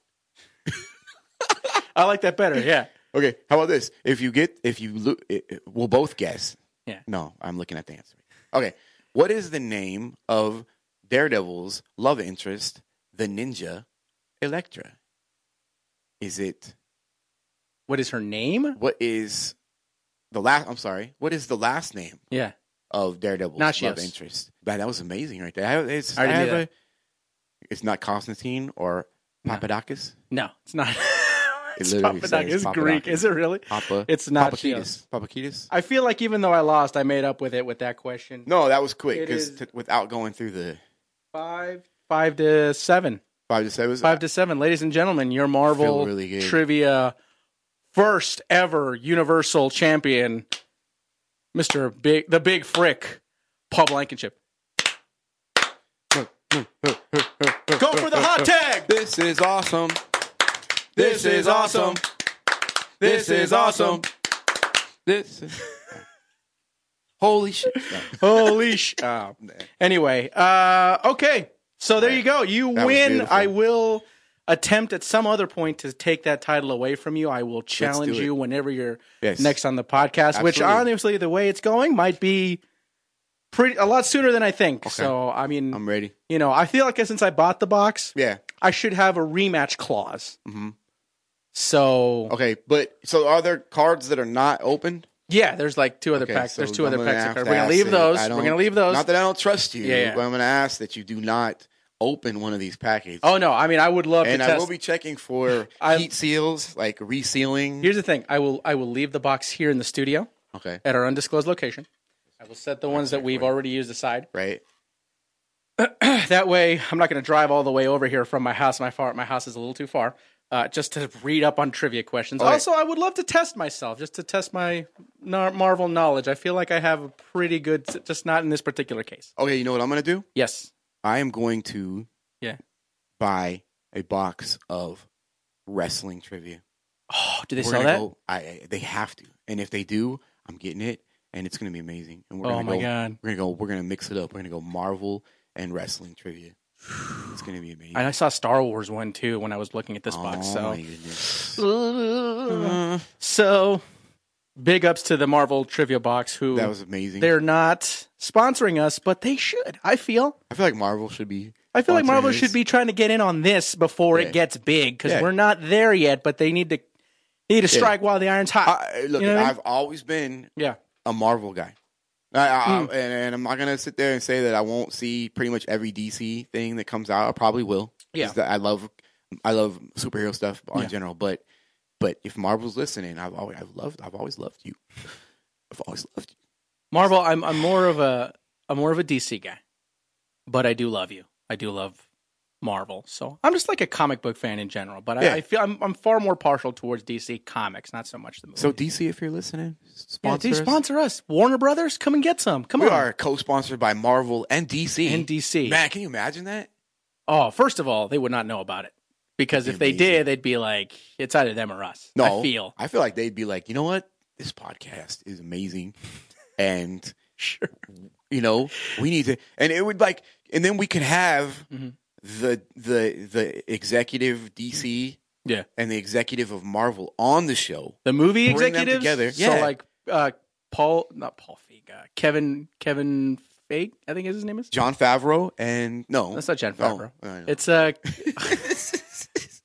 S1: I like that better, yeah.
S2: Okay. How about this? We'll both guess.
S1: Yeah.
S2: No, I'm looking at the answer. Okay. What is the name of Daredevil's love interest, the ninja, Elektra? Is it...
S1: What is her name?
S2: What is the last name?
S1: Yeah.
S2: Of Daredevil's love interest? Man, that was amazing right there. It's not Constantine or Papadakis?
S1: No, it's not. It's Papadakis. It's Greek. Is it really? It's not
S2: Papadakis?
S1: I feel like even though I lost, I made up with it with that question.
S2: No, that was quick because without going through the
S1: 5-7.
S2: 5-7.
S1: 5-7. Ladies and gentlemen, your Marvel really trivia first ever Universal Champion, the Big Frick, Paul Blankenship. Go for the hot tag!
S2: This is awesome. This is awesome. This is awesome. This is... Holy shit.
S1: Holy shit. Oh, anyway, okay. So there you go. You win. I will attempt at some other point to take that title away from you. I will challenge you whenever you're next on the podcast, which honestly, the way it's going might be a lot sooner than I think. Okay. So, I mean,
S2: I'm ready.
S1: I feel like since I bought the box,
S2: I
S1: should have a rematch clause.
S2: Mm-hmm.
S1: So
S2: okay, so are there cards that are not opened?
S1: Yeah, there's like 2 other packs. There's 2 other packs of cards. We're gonna leave those. We're gonna leave those.
S2: Not that I don't trust you. Yeah. But I'm gonna ask that you do not open one of these packages.
S1: Oh no, I mean I would love
S2: to
S1: test.
S2: I will be checking for heat seals, like resealing.
S1: Here's the thing: I will leave the box here in the studio.
S2: Okay.
S1: At our undisclosed location. I will set the ones that we've already used aside.
S2: Right.
S1: That way, I'm not going to drive all the way over here from my house. My house is a little too far. Just to read up on trivia questions. Okay. Also, I would love to test myself, just to test my Marvel knowledge. I feel like I have a pretty good, just not in this particular case.
S2: Okay, you know what I'm going to do?
S1: Yes.
S2: I am going to buy a box of wrestling trivia.
S1: Oh, do they sell that?
S2: They have to. And if they do, I'm getting it, and it's going to be amazing. And we're
S1: God.
S2: We're going to mix it up. We're going to go Marvel and wrestling trivia. It's going to be amazing.
S1: And I saw Star Wars one too when I was looking at this box. So,
S2: my goodness.
S1: So, big ups to the Marvel trivia box.
S2: That was amazing.
S1: They're not sponsoring us, but they should. I feel
S2: like Marvel should be.
S1: I feel like Marvel should be trying to get in on this before it gets big because we're not there yet. But they need to strike while the iron's hot.
S2: Look, I've always been a Marvel guy. And I'm not going to sit there and say that I won't see pretty much every DC thing that comes out. I probably will.
S1: Yeah.
S2: I love superhero stuff in general. But if Marvel's listening, I've always loved you. I've always loved you.
S1: Marvel, I'm more of a DC guy. But I do love you. I do love Marvel. So I'm just like a comic book fan in general. But I feel I'm far more partial towards DC comics, not so much the movie.
S2: So DC, if you're listening,
S1: sponsor us. Warner Brothers, come and get some.
S2: We are co-sponsored by Marvel and DC. Man, can you imagine that?
S1: Oh, first of all, they would not know about it. Because if they did, they'd be like, it's either them or us.
S2: No, I feel like they'd be like, you know what? This podcast is amazing. And
S1: sure,
S2: we need to, and it would and then we could have the executive DC and the executive of Marvel on the show.
S1: The movie executives
S2: together.
S1: So like Kevin Feige, I think his name is
S2: Jon Favreau, and no,
S1: that's not Jon Favreau. It's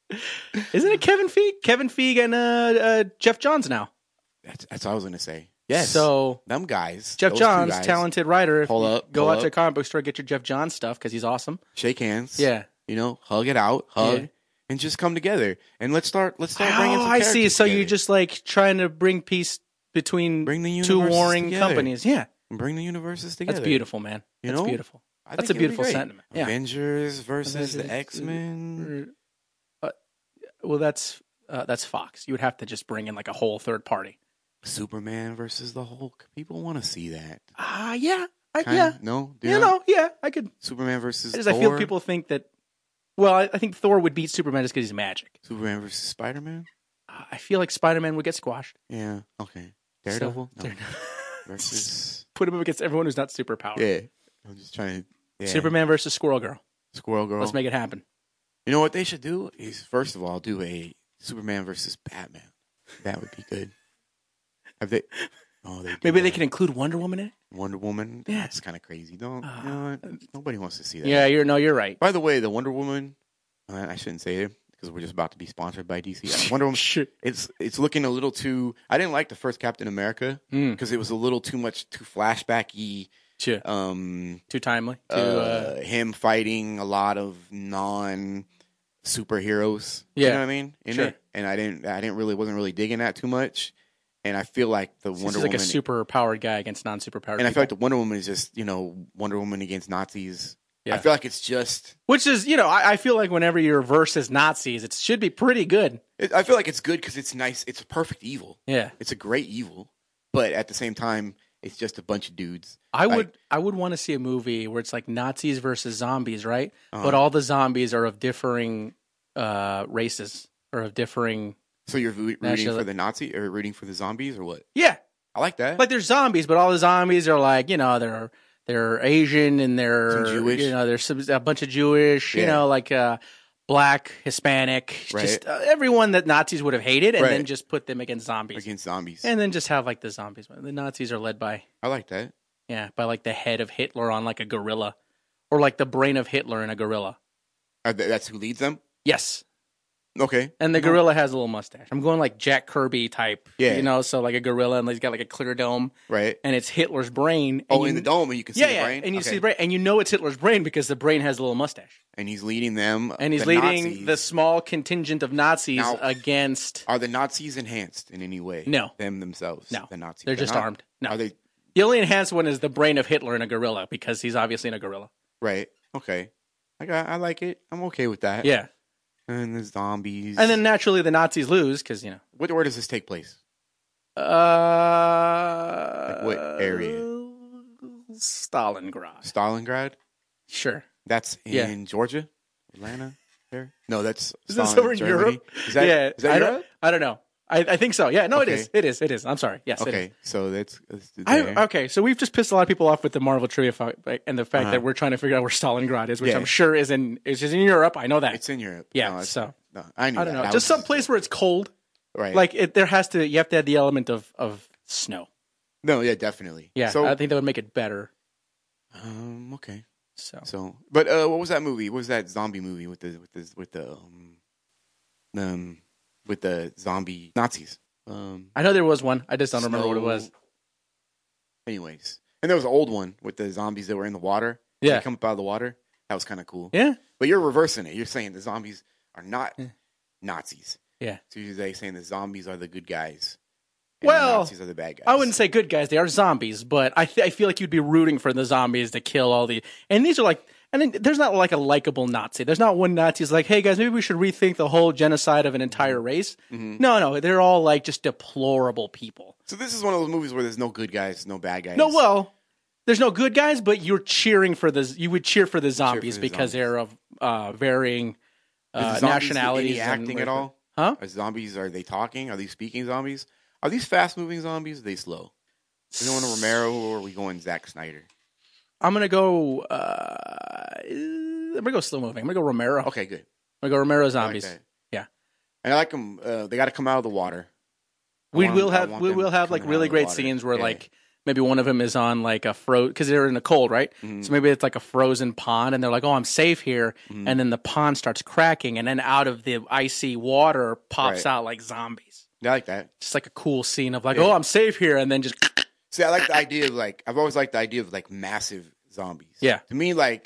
S1: isn't it Kevin Feige? Kevin Feige and Jeff Johns now.
S2: That's what I was going to say. Yes.
S1: So
S2: them guys,
S1: Jeff
S2: those
S1: Johns,
S2: two guys,
S1: talented writer. Go out to a
S2: up,
S1: comic book store, get your Jeff Johns stuff because he's awesome.
S2: shake hands.
S1: Yeah.
S2: Hug it out, and just come together and let's start bringing some
S1: I see. So
S2: together.
S1: you're just like trying to bring peace between two warring companies. Yeah.
S2: And bring the universes together.
S1: That's beautiful, man. That's beautiful. That's a beautiful sentiment. Yeah.
S2: Avengers versus the X-Men.
S1: Well, that's Fox. You would have to just bring in like a whole third party.
S2: Superman versus the Hulk. People want to see that.
S1: Yeah.
S2: No?
S1: I could.
S2: Superman versus
S1: Thor?
S2: I
S1: feel people think that. Well, I think Thor would beat Superman just because he's magic.
S2: Superman versus Spider-Man?
S1: I feel like Spider-Man would get squashed.
S2: Yeah, okay. Daredevil? No. Versus...
S1: Put him up against everyone who's not superpowered.
S2: Yeah. I'm just trying to... Yeah.
S1: Superman versus Squirrel Girl.
S2: Squirrel Girl.
S1: Let's make it happen.
S2: You know what they should do? Is, first of all, do a Superman versus Batman. That would be good. Have they... Oh,
S1: maybe they can include Wonder Woman in it.
S2: Wonder Woman? Yeah. That's kind of crazy. Nobody wants to see that.
S1: Yeah, you're right.
S2: By the way, the Wonder Woman, I shouldn't say it because we're just about to be sponsored by DC. Wonder Woman, it's looking a little too... I didn't like the first Captain America because it was a little too flashback-y.
S1: Sure. Too timely.
S2: Him fighting a lot of non-superheroes.
S1: Yeah.
S2: You know what I mean? In it. And wasn't really digging that too much. And I feel like the Wonder Woman...
S1: He's like a super-powered guy against non-super-powered
S2: And I feel like the Wonder Woman is just, Wonder Woman against Nazis. Yeah. I feel like it's just...
S1: Which is, I feel like whenever you're versus Nazis, it should be pretty good.
S2: I feel like it's good because it's nice. It's a perfect evil.
S1: Yeah.
S2: It's a great evil. But at the same time, it's just a bunch of dudes.
S1: I would want to see a movie where it's like Nazis versus zombies, right? But all the zombies are of differing races or of differing...
S2: So you're rooting for the Nazi or rooting for the zombies or what?
S1: Yeah.
S2: I like that.
S1: Like there's zombies, but all the zombies are like, they're Asian and they're
S2: Jewish.
S1: There's a bunch of Jewish, like black, Hispanic, just everyone that Nazis would have hated, and then just put them against zombies. And then just have like the zombies. The Nazis are led by...
S2: I like that.
S1: Yeah, by like the head of Hitler on like a gorilla. Or like the brain of Hitler in a gorilla.
S2: That's who leads them?
S1: Yes.
S2: Okay.
S1: And the gorilla has a little mustache. I'm going like Jack Kirby type. Yeah. So like a gorilla and he's got like a clear dome.
S2: Right.
S1: And it's Hitler's brain.
S2: In the dome and you can see the brain?
S1: And you see the brain. And you know it's Hitler's brain because the brain has a little mustache.
S2: And he's leading them.
S1: And he's leading Nazis. The small contingent of Nazis against...
S2: Are the Nazis enhanced in any way?
S1: No.
S2: Them themselves?
S1: No.
S2: The Nazis?
S1: They're just armed. No.
S2: Are they...
S1: The only enhanced one is the brain of Hitler in a gorilla because he's obviously in a gorilla.
S2: Right. Okay. I like it. I'm okay with that.
S1: Yeah.
S2: And the zombies.
S1: And then naturally the Nazis lose because,
S2: Where does this take place?
S1: Like
S2: what area?
S1: Stalingrad. Sure.
S2: That's in Georgia? Atlanta? There? No, that's
S1: Is this over in Europe?
S2: Is that Europe?
S1: I don't know. I think so. Yeah, no, okay. It is. I'm sorry. Yes,
S2: okay,
S1: it is.
S2: So that's
S1: okay, so we've just pissed a lot of people off with the Marvel trivia and the fact that we're trying to figure out where Stalingrad is, which I'm sure is in Europe. I know that.
S2: It's in Europe.
S1: Yeah,
S2: no,
S1: so
S2: I
S1: don't know. Just some place where it's cold.
S2: Right.
S1: Like you have to have the element of snow.
S2: No, yeah, definitely.
S1: Yeah, so I think that would make it better.
S2: Okay.
S1: So
S2: but what was that movie? What was that zombie movie with the zombie Nazis?
S1: I know there was one. I just don't remember what it was.
S2: Anyways, and there was an old one with the zombies that were in the water.
S1: Yeah,
S2: they come up out of the water. That was kind of cool.
S1: Yeah,
S2: but you're reversing it. You're saying the zombies are not Nazis.
S1: Yeah,
S2: so you're saying the zombies are the good guys.
S1: And the
S2: Nazis are the bad guys.
S1: I wouldn't say good guys. They are zombies, but I feel like you'd be rooting for the zombies to kill all the. And these are like. And then there's not like a likable Nazi. There's not one Nazi who's like, hey guys, maybe we should rethink the whole genocide of an entire race. Mm-hmm. No, they're all like just deplorable people.
S2: So this is one of those movies where there's no good guys, no bad guys.
S1: No, well, there's no good guys, but you're cheering for you would cheer for the zombies because they're of varying nationalities.
S2: Any acting at all?
S1: Huh?
S2: Are they talking? Are they speaking zombies? Are these fast moving zombies? Or are they slow? Are we going Romero or are we going Zack Snyder?
S1: I'm gonna go. Slow moving. I'm gonna go Romero.
S2: Okay, good.
S1: I'm gonna go Romero zombies.
S2: Like
S1: yeah,
S2: and I like them. They got to come out of the water.
S1: We will have like really great scenes where like maybe one of them is on like a because they're in the cold, right? Mm-hmm. So maybe it's like a frozen pond, and they're like, "Oh, I'm safe here," and then the pond starts cracking, and then out of the icy water pops out like zombies.
S2: I like that.
S1: Just like a cool scene of like, "Oh, I'm safe here," and then just.
S2: See, I like the idea of like I've always liked the idea of like massive zombies.
S1: Yeah.
S2: To me, like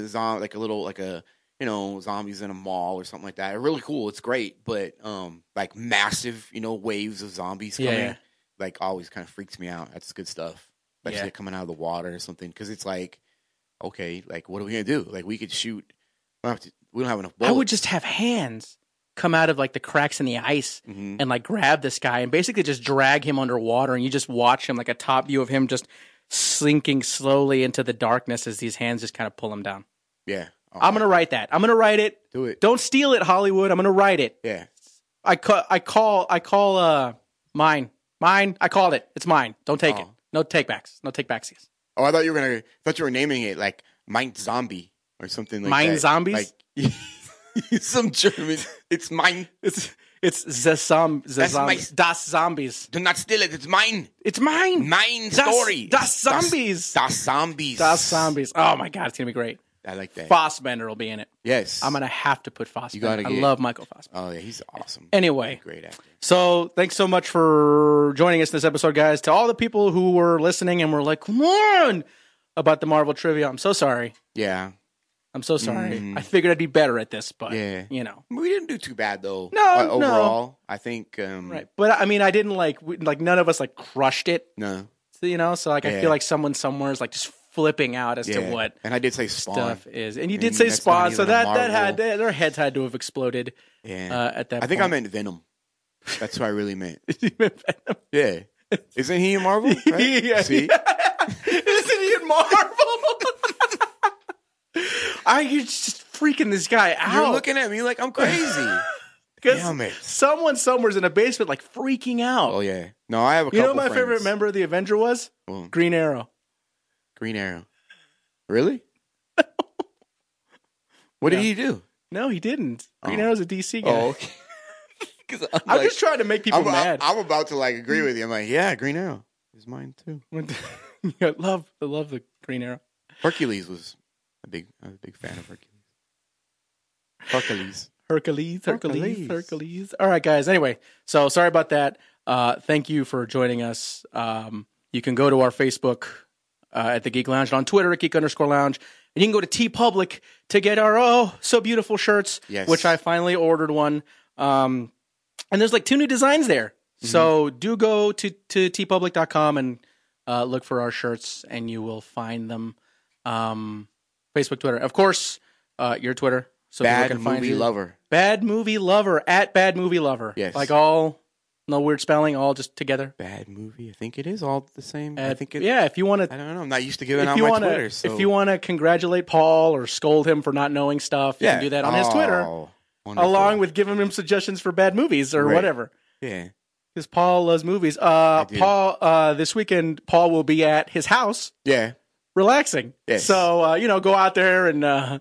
S2: zombies in a mall or something like that. Really cool. It's great, but like massive, waves of zombies coming, like always kind of freaks me out. That's good stuff, especially coming out of the water or something. Because it's like, okay, like what are we gonna do? Like we could shoot. We don't have enough bullets.
S1: I would just have hands come out of like the cracks in the ice and like grab this guy and basically just drag him underwater, and you just watch him, like a top view of him just sinking slowly into the darkness as these hands just kind of pull him down.
S2: Yeah.
S1: I'm going to write that. I'm going to write it.
S2: Do it.
S1: Don't steal it, Hollywood. I'm going to write it.
S2: Yeah.
S1: I call mine. Mine. I called it. It's mine. Don't take it. No takebacks. No takebacksies.
S2: Oh, I thought you were naming it like Mein Zombie or something like
S1: Mine
S2: that.
S1: Zombies?
S2: Like some German. It's mine.
S1: It's Das Zombies.
S2: Do not steal it. It's mine.
S1: It's mine.
S2: Mine story.
S1: Das Zombies.
S2: Das Zombies.
S1: Das Zombies. Oh my God, it's gonna be great.
S2: I like that.
S1: Fassbender will be in it.
S2: Yes.
S1: I'm gonna have to put Fassbender.
S2: You
S1: I love Michael Fassbender.
S2: Oh yeah, he's awesome.
S1: Anyway,
S2: great actor.
S1: So thanks so much for joining us in this episode, guys. To all the people who were listening and were like, "Come on," about the Marvel trivia, I'm so sorry.
S2: Yeah.
S1: I'm so sorry. I figured I'd be better at this, but we
S2: didn't do too bad though.
S1: No,
S2: overall, I think.
S1: Right, but I mean, I didn't like none of us like crushed it.
S2: No,
S1: so like I feel like someone somewhere is like just flipping out as to what.
S2: And I did say Spawn
S1: stuff is, and you did say Spawn, so that had their heads had to have exploded.
S2: Yeah,
S1: at that.
S2: I think I meant Venom. That's what I really meant. You meant Venom? Yeah, isn't he in Marvel? Right?
S1: Yeah. See, isn't he in Marvel? You're just freaking this guy out.
S2: You're looking at me like I'm crazy.
S1: Damn it. Someone somewhere's in a basement like freaking out.
S2: Oh, yeah. No, I have a couple
S1: You know what my favorite member of the Avenger was? Green Arrow.
S2: Green Arrow. Really? What did he do?
S1: No, he didn't. Green Arrow's a DC guy.
S2: Oh, okay.
S1: I'm just trying to make people mad.
S2: I'm about to like agree with you. I'm like, yeah, Green Arrow is mine too.
S1: I love the Green Arrow.
S2: Hercules was I was a big fan of
S1: Hercules. All right, guys. Anyway, so sorry about that. Thank you for joining us. You can go to our Facebook at the Geek Lounge, and on Twitter at Geek_Lounge. And you can go to TeePublic to get our so beautiful shirts, which I finally ordered one. And there's like 2 new designs there. Mm-hmm. So do go to teepublic.com and look for our shirts, and you will find them. Facebook, Twitter. Of course, your Twitter. So
S2: Bad Movie Lover.
S1: Bad Movie Lover, at Bad Movie Lover.
S2: Yes.
S1: Like all, no weird spelling, all just together.
S2: Bad Movie. I think it is all the same. I think
S1: if you want to.
S2: I don't know. I'm not used to giving out my Twitter. So.
S1: If you want to congratulate Paul or scold him for not knowing stuff, you can do that on his Twitter. Wonderful. Along with giving him suggestions for bad movies or whatever.
S2: Yeah.
S1: Because Paul loves movies. Paul, this weekend, Paul will be at his house.
S2: Yeah.
S1: Relaxing.
S2: Yes.
S1: So, go out there and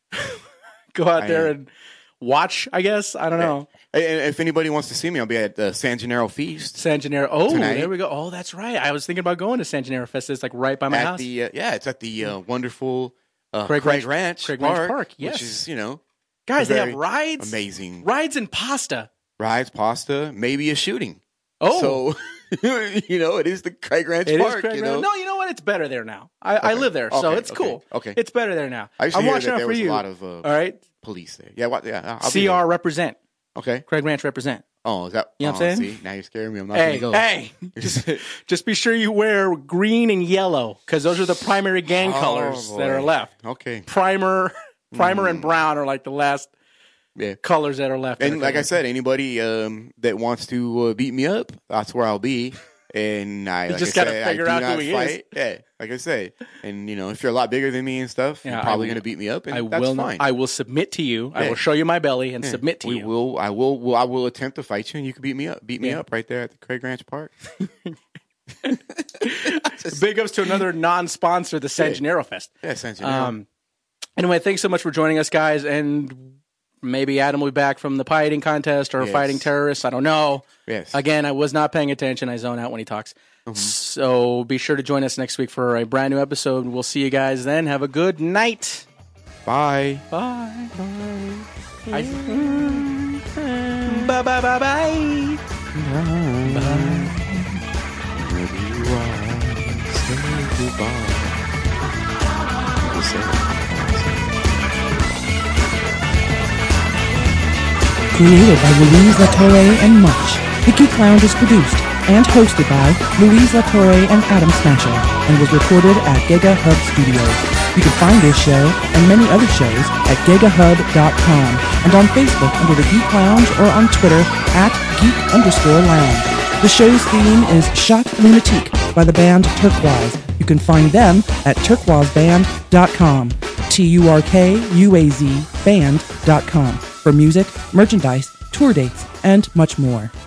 S1: and watch, I guess. I don't know.
S2: And if anybody wants to see me, I'll be at the San Gennaro Feast.
S1: San Gennaro. Oh,
S2: tonight.
S1: There we go. Oh, that's right. I was thinking about going to San Gennaro Fest. It's like right by my house.
S2: It's at the wonderful Craig Ranch Park.
S1: Yes.
S2: Which is,
S1: guys, they have rides.
S2: Amazing.
S1: Rides and pasta.
S2: Maybe a shooting.
S1: Oh.
S2: So, it is the Craig Ranch Park.
S1: No, you know what? It's better there now. I live there, so it's cool.
S2: Okay.
S1: It's better there now.
S2: I'm watching out for you. There was a lot of
S1: all right?
S2: police there. Yeah,
S1: CR represent.
S2: Okay.
S1: Craig Ranch represent.
S2: Oh, is that?
S1: You know what I'm saying?
S2: See, now you're scaring me. I'm not going to go.
S1: Hey, just be sure you wear green and yellow, because those are the primary gang colors that are left.
S2: Okay.
S1: Primer and brown are like the last colors that are left.
S2: And like I said, anybody that wants to beat me up, that's where I'll be. And
S1: you just got to figure out who he is.
S2: Yeah, like I say. And, if you're a lot bigger than me and stuff, you're probably going to beat me up, and that's fine.
S1: I will submit to you. I will show you my belly and submit to you.
S2: I will attempt to fight you, and you can beat me up. Beat me up right there at the Craig Ranch Park.
S1: Big ups to another non-sponsor, the San Gennaro Fest.
S2: Yeah, San Gennaro.
S1: Anyway, thanks so much for joining us, guys, and maybe Adam will be back from the pie eating contest or fighting terrorists. I don't know.
S2: Yes.
S1: Again, I was not paying attention. I zone out when he talks. Mm-hmm. So be sure to join us next week for a brand new episode. We'll see you guys then. Have a good night.
S2: Bye.
S1: Bye. Bye. Bye. Bye. Bye. Bye. Bye.
S2: Bye. Goodbye.
S4: Created by Louise Latorre and Much, The Geek Lounge is produced and hosted by Louise Latorre and Adam Smasher, and was recorded at Giga Hub Studios. You can find this show and many other shows at gigahub.com and on Facebook under The Geek Lounge or on Twitter at geek_lounge. The show's theme is Shock Lunatique by the band Turquoise. You can find them at turquoiseband.com, TURKUAZ band.com, for music, merchandise, tour dates, and much more.